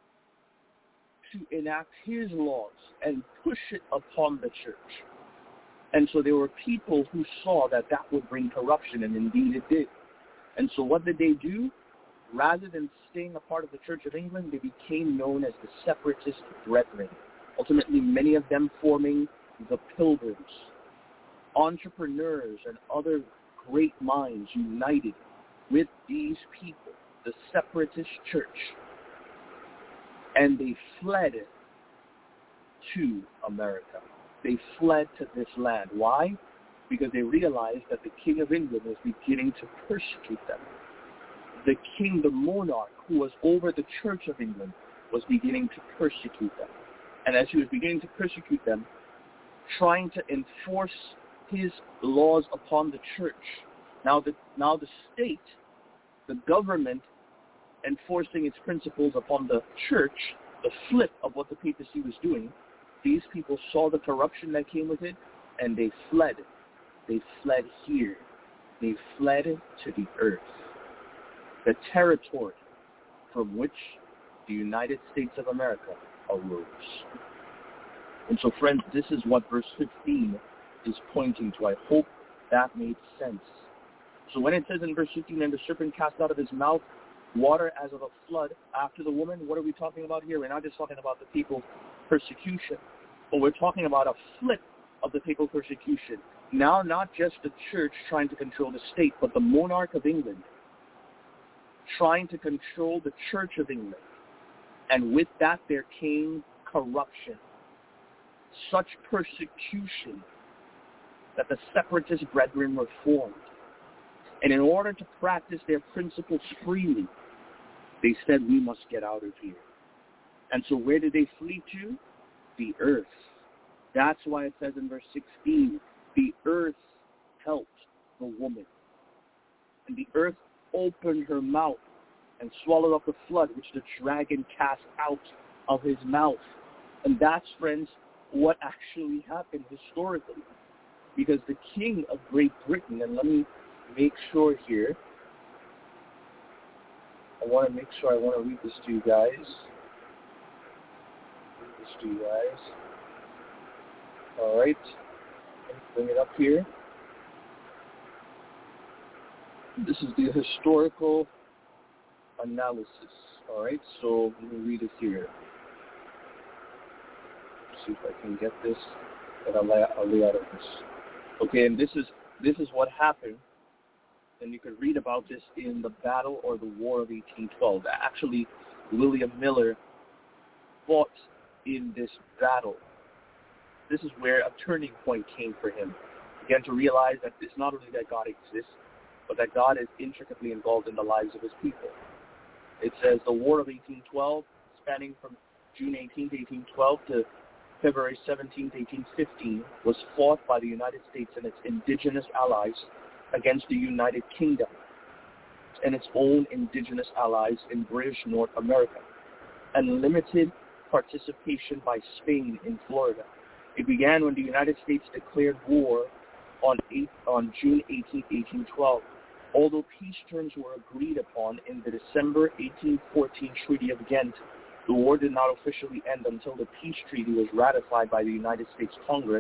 to enact his laws and push it upon the church. And so there were people who saw that that would bring corruption, and indeed it did. And so what did they do? Rather than staying a part of the Church of England, they became known as the Separatist Brethren, ultimately many of them forming the Pilgrims. Entrepreneurs and other great minds united with these people, the Separatist Church, and they fled to America. They fled to this land. Why? Because they realized that the King of England was beginning to persecute them. The king, the monarch, who was over the Church of England, was beginning to persecute them. And as he was beginning to persecute them, trying to enforce his laws upon the church. Now the, now the state, the government, enforcing its principles upon the church, the flip of what the papacy was doing, these people saw the corruption that came with it, and they fled. They fled here. They fled to the earth, the territory from which the United States of America arose. And so, friends, this is what verse fifteen is pointing to. I hope that made sense. So when it says in verse fifteen, and the serpent cast out of his mouth water as of a flood after the woman, what are we talking about here? We're not just talking about the people persecution. But we're talking about a flip of the papal persecution. Now not just the church trying to control the state, but the monarch of England trying to control the Church of England. And with that there came corruption. Such persecution that the separatist brethren were formed. And in order to practice their principles freely, they said, we must get out of here. And so where did they flee to? The earth. That's why it says in verse sixteen, the earth helped the woman. And the earth opened her mouth and swallowed up the flood which the dragon cast out of his mouth. And that's, friends, what actually happened historically. Because the king of Great Britain, and let me make sure here, I want to make sure I want to read this to you guys. Read this to you guys. All right. Let me bring it up here. This is the historical analysis. All right. So let me read it here. Let's see if I can get this. That I'll lay, I'll lay out of this. Okay, and this is this is what happened. And you can read about this in the Battle or the War of eighteen twelve. Actually, William Miller fought in this battle. This is where a turning point came for him. He began to realize that it's not only that God exists, but that God is intricately involved in the lives of his people. It says the War of eighteen twelve, spanning from June eighteenth, eighteen twelve to February seventeenth, eighteen fifteen, was fought by the United States and its indigenous allies against the United Kingdom and its own indigenous allies in British North America, and limited participation by Spain in Florida. It began when the United States declared war on, eight, on June eighteenth, eighteen twelve. Although peace terms were agreed upon in the December eighteen fourteen Treaty of Ghent, the war did not officially end until the peace treaty was ratified by the United States Congress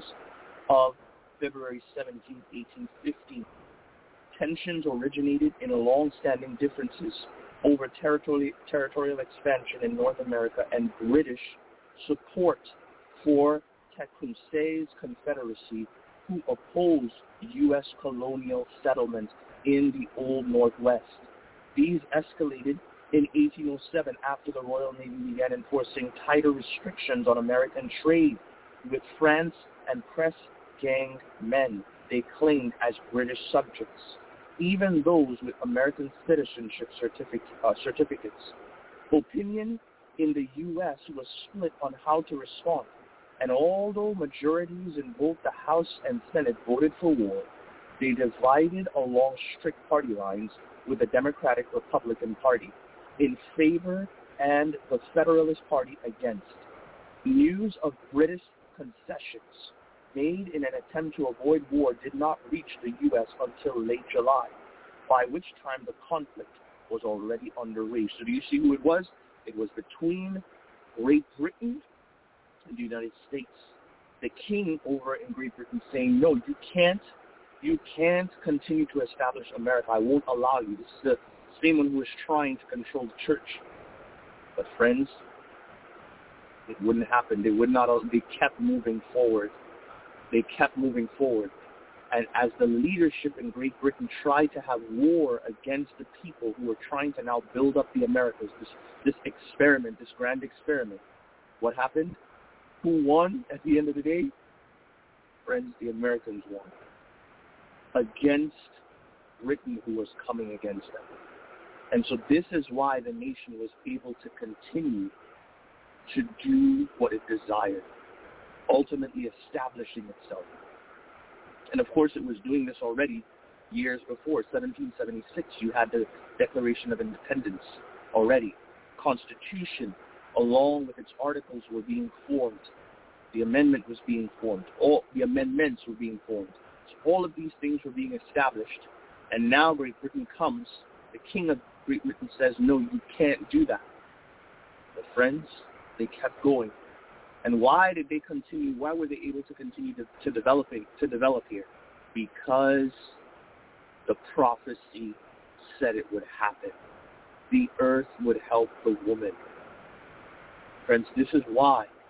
of February seventeenth, eighteen fifteen. Tensions originated in long-standing differences over territorial, territorial expansion in North America and British support for Tecumseh's Confederacy, who opposed U S colonial settlement in the Old Northwest. These escalated in eighteen oh seven after the Royal Navy began enforcing tighter restrictions on American trade with France and press-ganged men they claimed as British subjects, even those with American citizenship certific- uh, certificates. Opinion in the U S was split on how to respond, and although majorities in both the House and Senate voted for war, they divided along strict party lines with the Democratic Republican Party in favor and the Federalist Party against. News of British concessions made in an attempt to avoid war did not reach the U S until late July, by which time the conflict was already underway. So do you see who it was? It was between Great Britain and the United States. The king over in Great Britain saying, no, you can't, you can't continue to establish America. I won't allow you. This is the same one who is trying to control the church. But friends, it wouldn't happen. They would not, they kept moving forward. They kept moving forward. And as the leadership in Great Britain tried to have war against the people who were trying to now build up the Americas, this, this experiment, this grand experiment, what happened? Who won at the end of the day? Friends, the Americans won. Against Britain, who was coming against them. And so this is why the nation was able to continue to do what it desired, ultimately establishing itself. And of course, it was doing this already years before. seventeen seventy-six, you had the Declaration of Independence already. Constitution, along with its articles, were being formed. The amendment was being formed. All the amendments were being formed. So all of these things were being established. And now Great Britain comes. The king of Great Britain says, no, you can't do that. But friends, they kept going. And why did they continue? Why were they able to continue to, to developing to develop here? Because the prophecy said it would happen. The earth would help the woman. Friends, this is why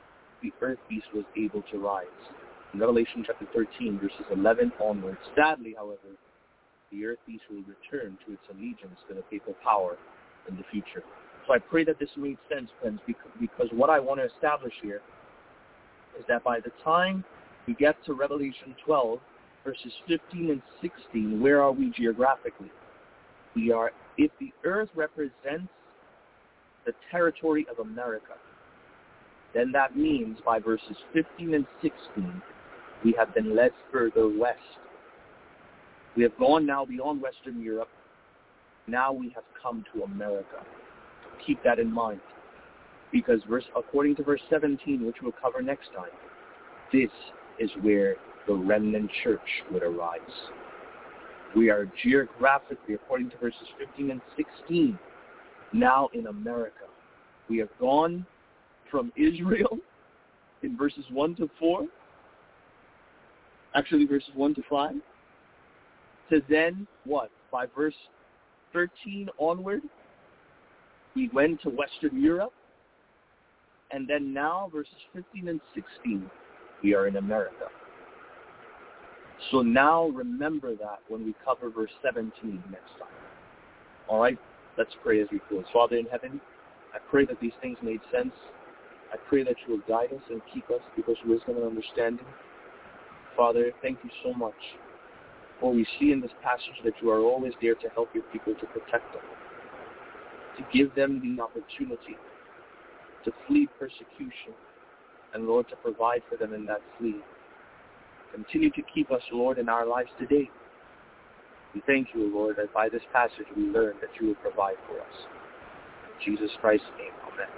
the earth beast was able to rise. In Revelation chapter thirteen, verses eleven onwards. Sadly, however, the earth beast will return to its allegiance to the papal power in the future. So I pray that this made sense, friends, because, because what I want to establish here is that by the time we get to Revelation twelve, verses fifteen and sixteen, where are we geographically? We are, if the earth represents the territory of America, then that means by verses fifteen and sixteen, we have been led further west. We have gone now beyond Western Europe. Now we have come to America. Keep that in mind. Because verse, according to verse seventeen, which we'll cover next time, this is where the remnant church would arise. We are geographically, according to verses fifteen and sixteen, now in America. We have gone from Israel in verses one to four, actually verses one to five, to then what? By verse thirteen onward, we went to Western Europe, and then now verses fifteen and sixteen, we are in America. So now remember that when we cover verse seventeen next time. All right? Let's pray as we close. Father in heaven, I pray that these things made sense. I pray that you will guide us and keep us, give us wisdom and understanding. Father, thank you so much. For we see in this passage that you are always there to help your people, to protect them, to give them the opportunity to flee persecution, and, Lord, to provide for them in that flee. Continue to keep us, Lord, in our lives today. We thank you, Lord, that by this passage we learn that you will provide for us. In Jesus Christ's name,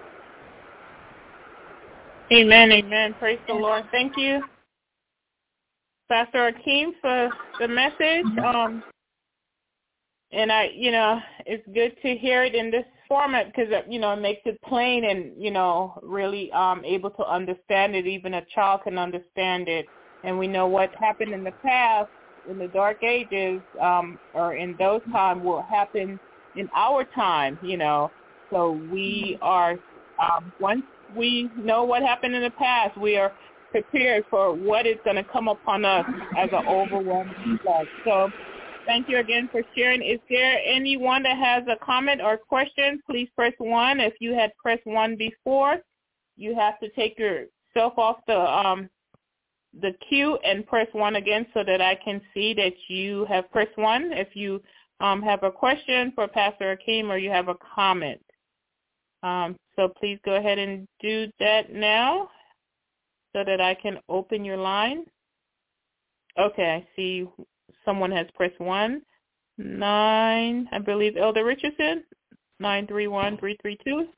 amen. Amen, amen. Praise the Lord. Thank you, Pastor Akeem, for the message. Um, and I, you know, it's good to hear it in this format because, you know, it makes it plain and, you know, really um, able to understand it. Even a child can understand it. And we know what happened in the past, in the dark ages, um, or in those times will happen in our time, you know. So we are, um, once we know what happened in the past, we are prepared for what is going to come upon us as an overwhelming flood. So thank you again for sharing. Is there anyone that has a comment or question? Please press one. If you had pressed one before, you have to take yourself off the um, the queue and press one again so that I can see that you have pressed one. If you um, have a question for Pastor Akeem or you have a comment. Um, so please go ahead and do that now so that I can open your line. Okay, I see someone has pressed one. Nine, I believe Elder Richardson, nine three one three three two.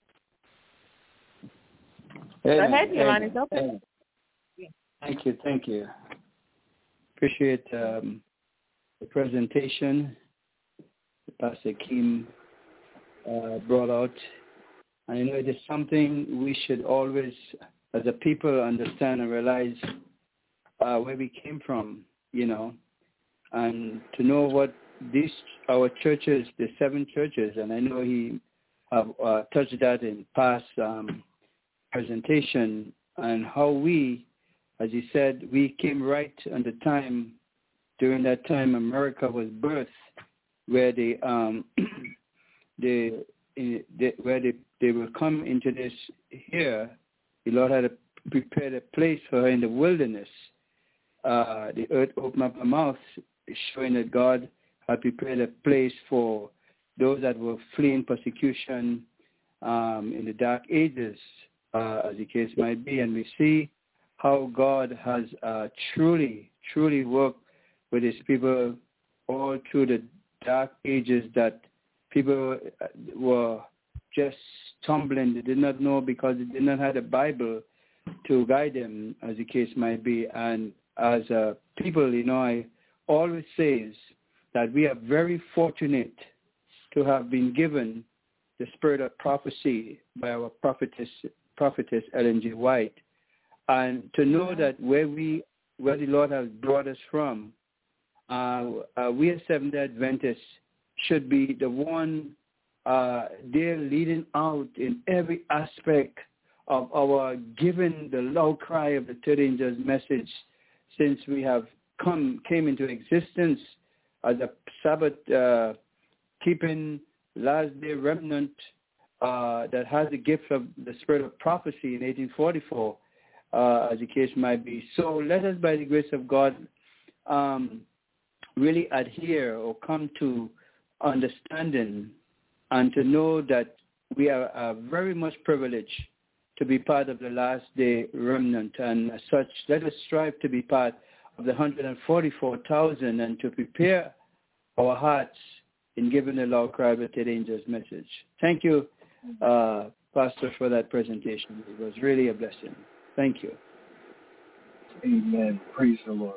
Go ahead, your line is open. Thank you, thank you. Appreciate um, the presentation that Pastor Kim uh, brought out. I know it is something we should always, as a people, understand and realize uh, where we came from, you know, and to know what these, our churches, the seven churches, and I know he have uh, touched that in past um, presentation, and how we, as he said, we came right on the time, during that time America was birthed, where they, um, they, they where they, they will come into this here. The Lord had prepared a place for her in the wilderness. Uh, the earth opened up her mouth, showing that God had prepared a place for those that were fleeing persecution um, in the dark ages, uh, as the case might be. And we see how God has uh, truly, truly worked with his people all through the dark ages that people were just stumbling. They did not know because they did not have the Bible to guide them, as the case might be. And as uh, people, you know, I always say that we are very fortunate to have been given the spirit of prophecy by our prophetess, prophetess Ellen G. White. And to know that where we, where the Lord has brought us from, uh, uh, we as Seventh-day Adventists should be the one uh, there leading out in every aspect of our giving the loud cry of the third angel's message since we have come came into existence as a Sabbath uh, keeping last day remnant uh, that has the gift of the spirit of prophecy in eighteen forty-four, uh, as the case might be. So let us, by the grace of God, um, really adhere or come to understanding and to know that we are uh, very much privileged to be part of the last day remnant. And as such, let us strive to be part of the one hundred forty-four thousand and to prepare our hearts in giving the loud cry of the third angel's message. Thank you, uh, Pastor, for that presentation. It was really a blessing. Thank you. Amen. Praise the Lord.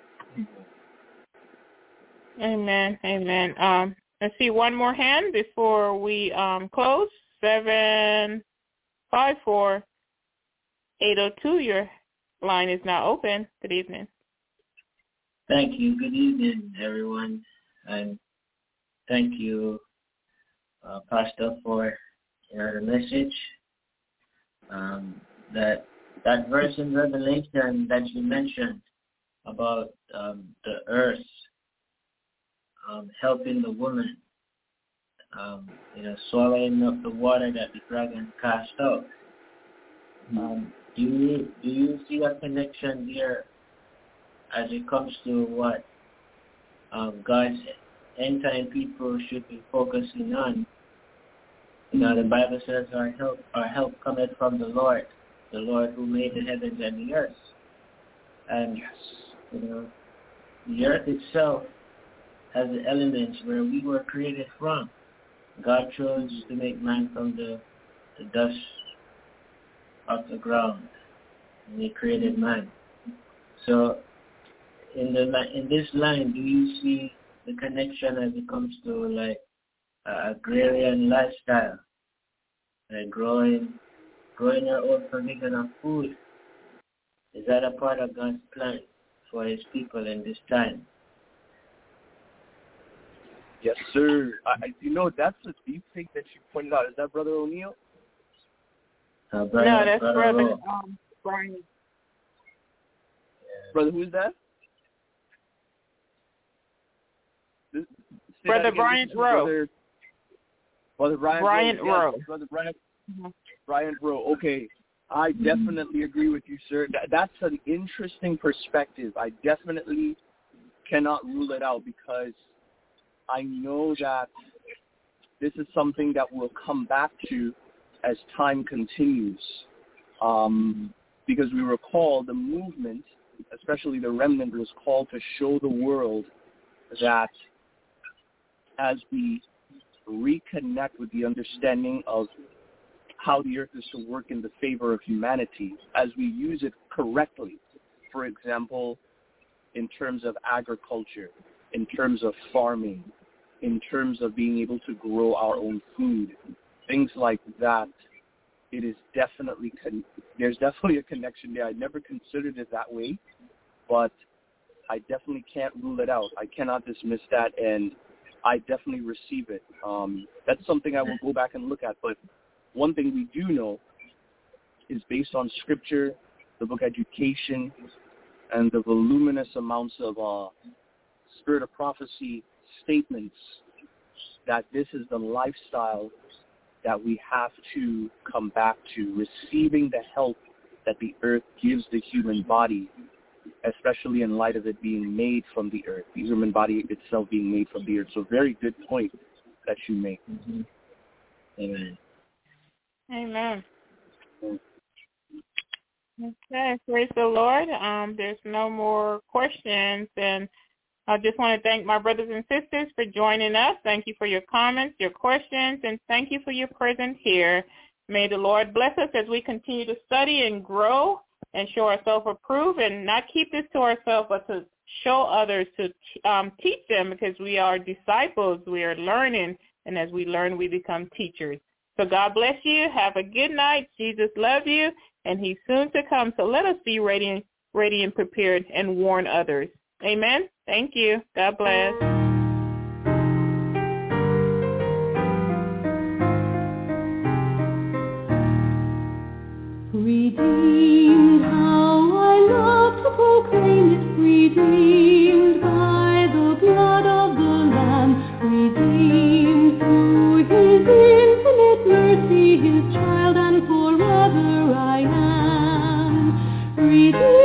Amen. Amen. Um, let's see one more hand before we um, close. Seven five four eight zero two. Your line is now open. Good evening. Thank you. Good evening, everyone, and thank you, uh, Pastor, for you know, the message. Um, that that verse in Revelation that you mentioned about um, the earth um, helping the woman, um, you know, swallowing up the water that the dragon cast out. Um, do you do you see a connection here as it comes to what um, God's end time people should be focusing on? You know, the Bible says our help our help cometh from the Lord, the Lord who made the heavens and the earth. And yes, you know, the earth itself has the elements where we were created from. God chose to make man from the, the dust of the ground, and He created man. So, in the in this line, do you see the connection as it comes to like uh, agrarian lifestyle, like growing, growing our own provision of food? Is that a part of God's plan for His people in this time? Yes, sir. I, you know, that's a deep thing that you pointed out. Is that Brother O'Neill? Uh, brother, no, that's Brother, Brother um, Brian. Yeah. Brother, who's that? This, Brother Bryant Rowe. Brother, Brother Brian Bryant Rowe. Yes, Brother Bryant, mm-hmm. Bryant Rowe. Okay. I definitely agree with you, sir. That, that's an interesting perspective. I definitely cannot rule it out because I know that this is something that we'll come back to as time continues. Um, because we recall the movement, especially the remnant, was called to show the world that as we reconnect with the understanding of how the earth is to work in the favor of humanity, as we use it correctly, for example, in terms of agriculture, in terms of farming, in terms of being able to grow our own food, things like that, it is definitely, con- there's definitely a connection there. I never considered it that way, but I definitely can't rule it out. I cannot dismiss that, and I definitely receive it. Um, that's something I will go back and look at, but one thing we do know is based on Scripture, the book Education, and the voluminous amounts of uh, Spirit of Prophecy statements, that this is the lifestyle that we have to come back to, receiving the help that the earth gives the human body, especially in light of it being made from the earth, the human body itself being made from the earth. So very good point that you make. Mm-hmm. Amen. Amen. Okay, praise the Lord. Um, there's no more questions, and I just want to thank my brothers and sisters for joining us. Thank you for your comments, your questions, and thank you for your presence here. May the Lord bless us as we continue to study and grow and show ourselves approved, and not keep this to ourselves, but to show others, to um, teach them, because we are disciples. We are learning, and as we learn, we become teachers. So God bless you. Have a good night. Jesus loves you, and He's soon to come. So let us be ready, ready and prepared and warn others. Amen. Thank you. God bless. redeemed.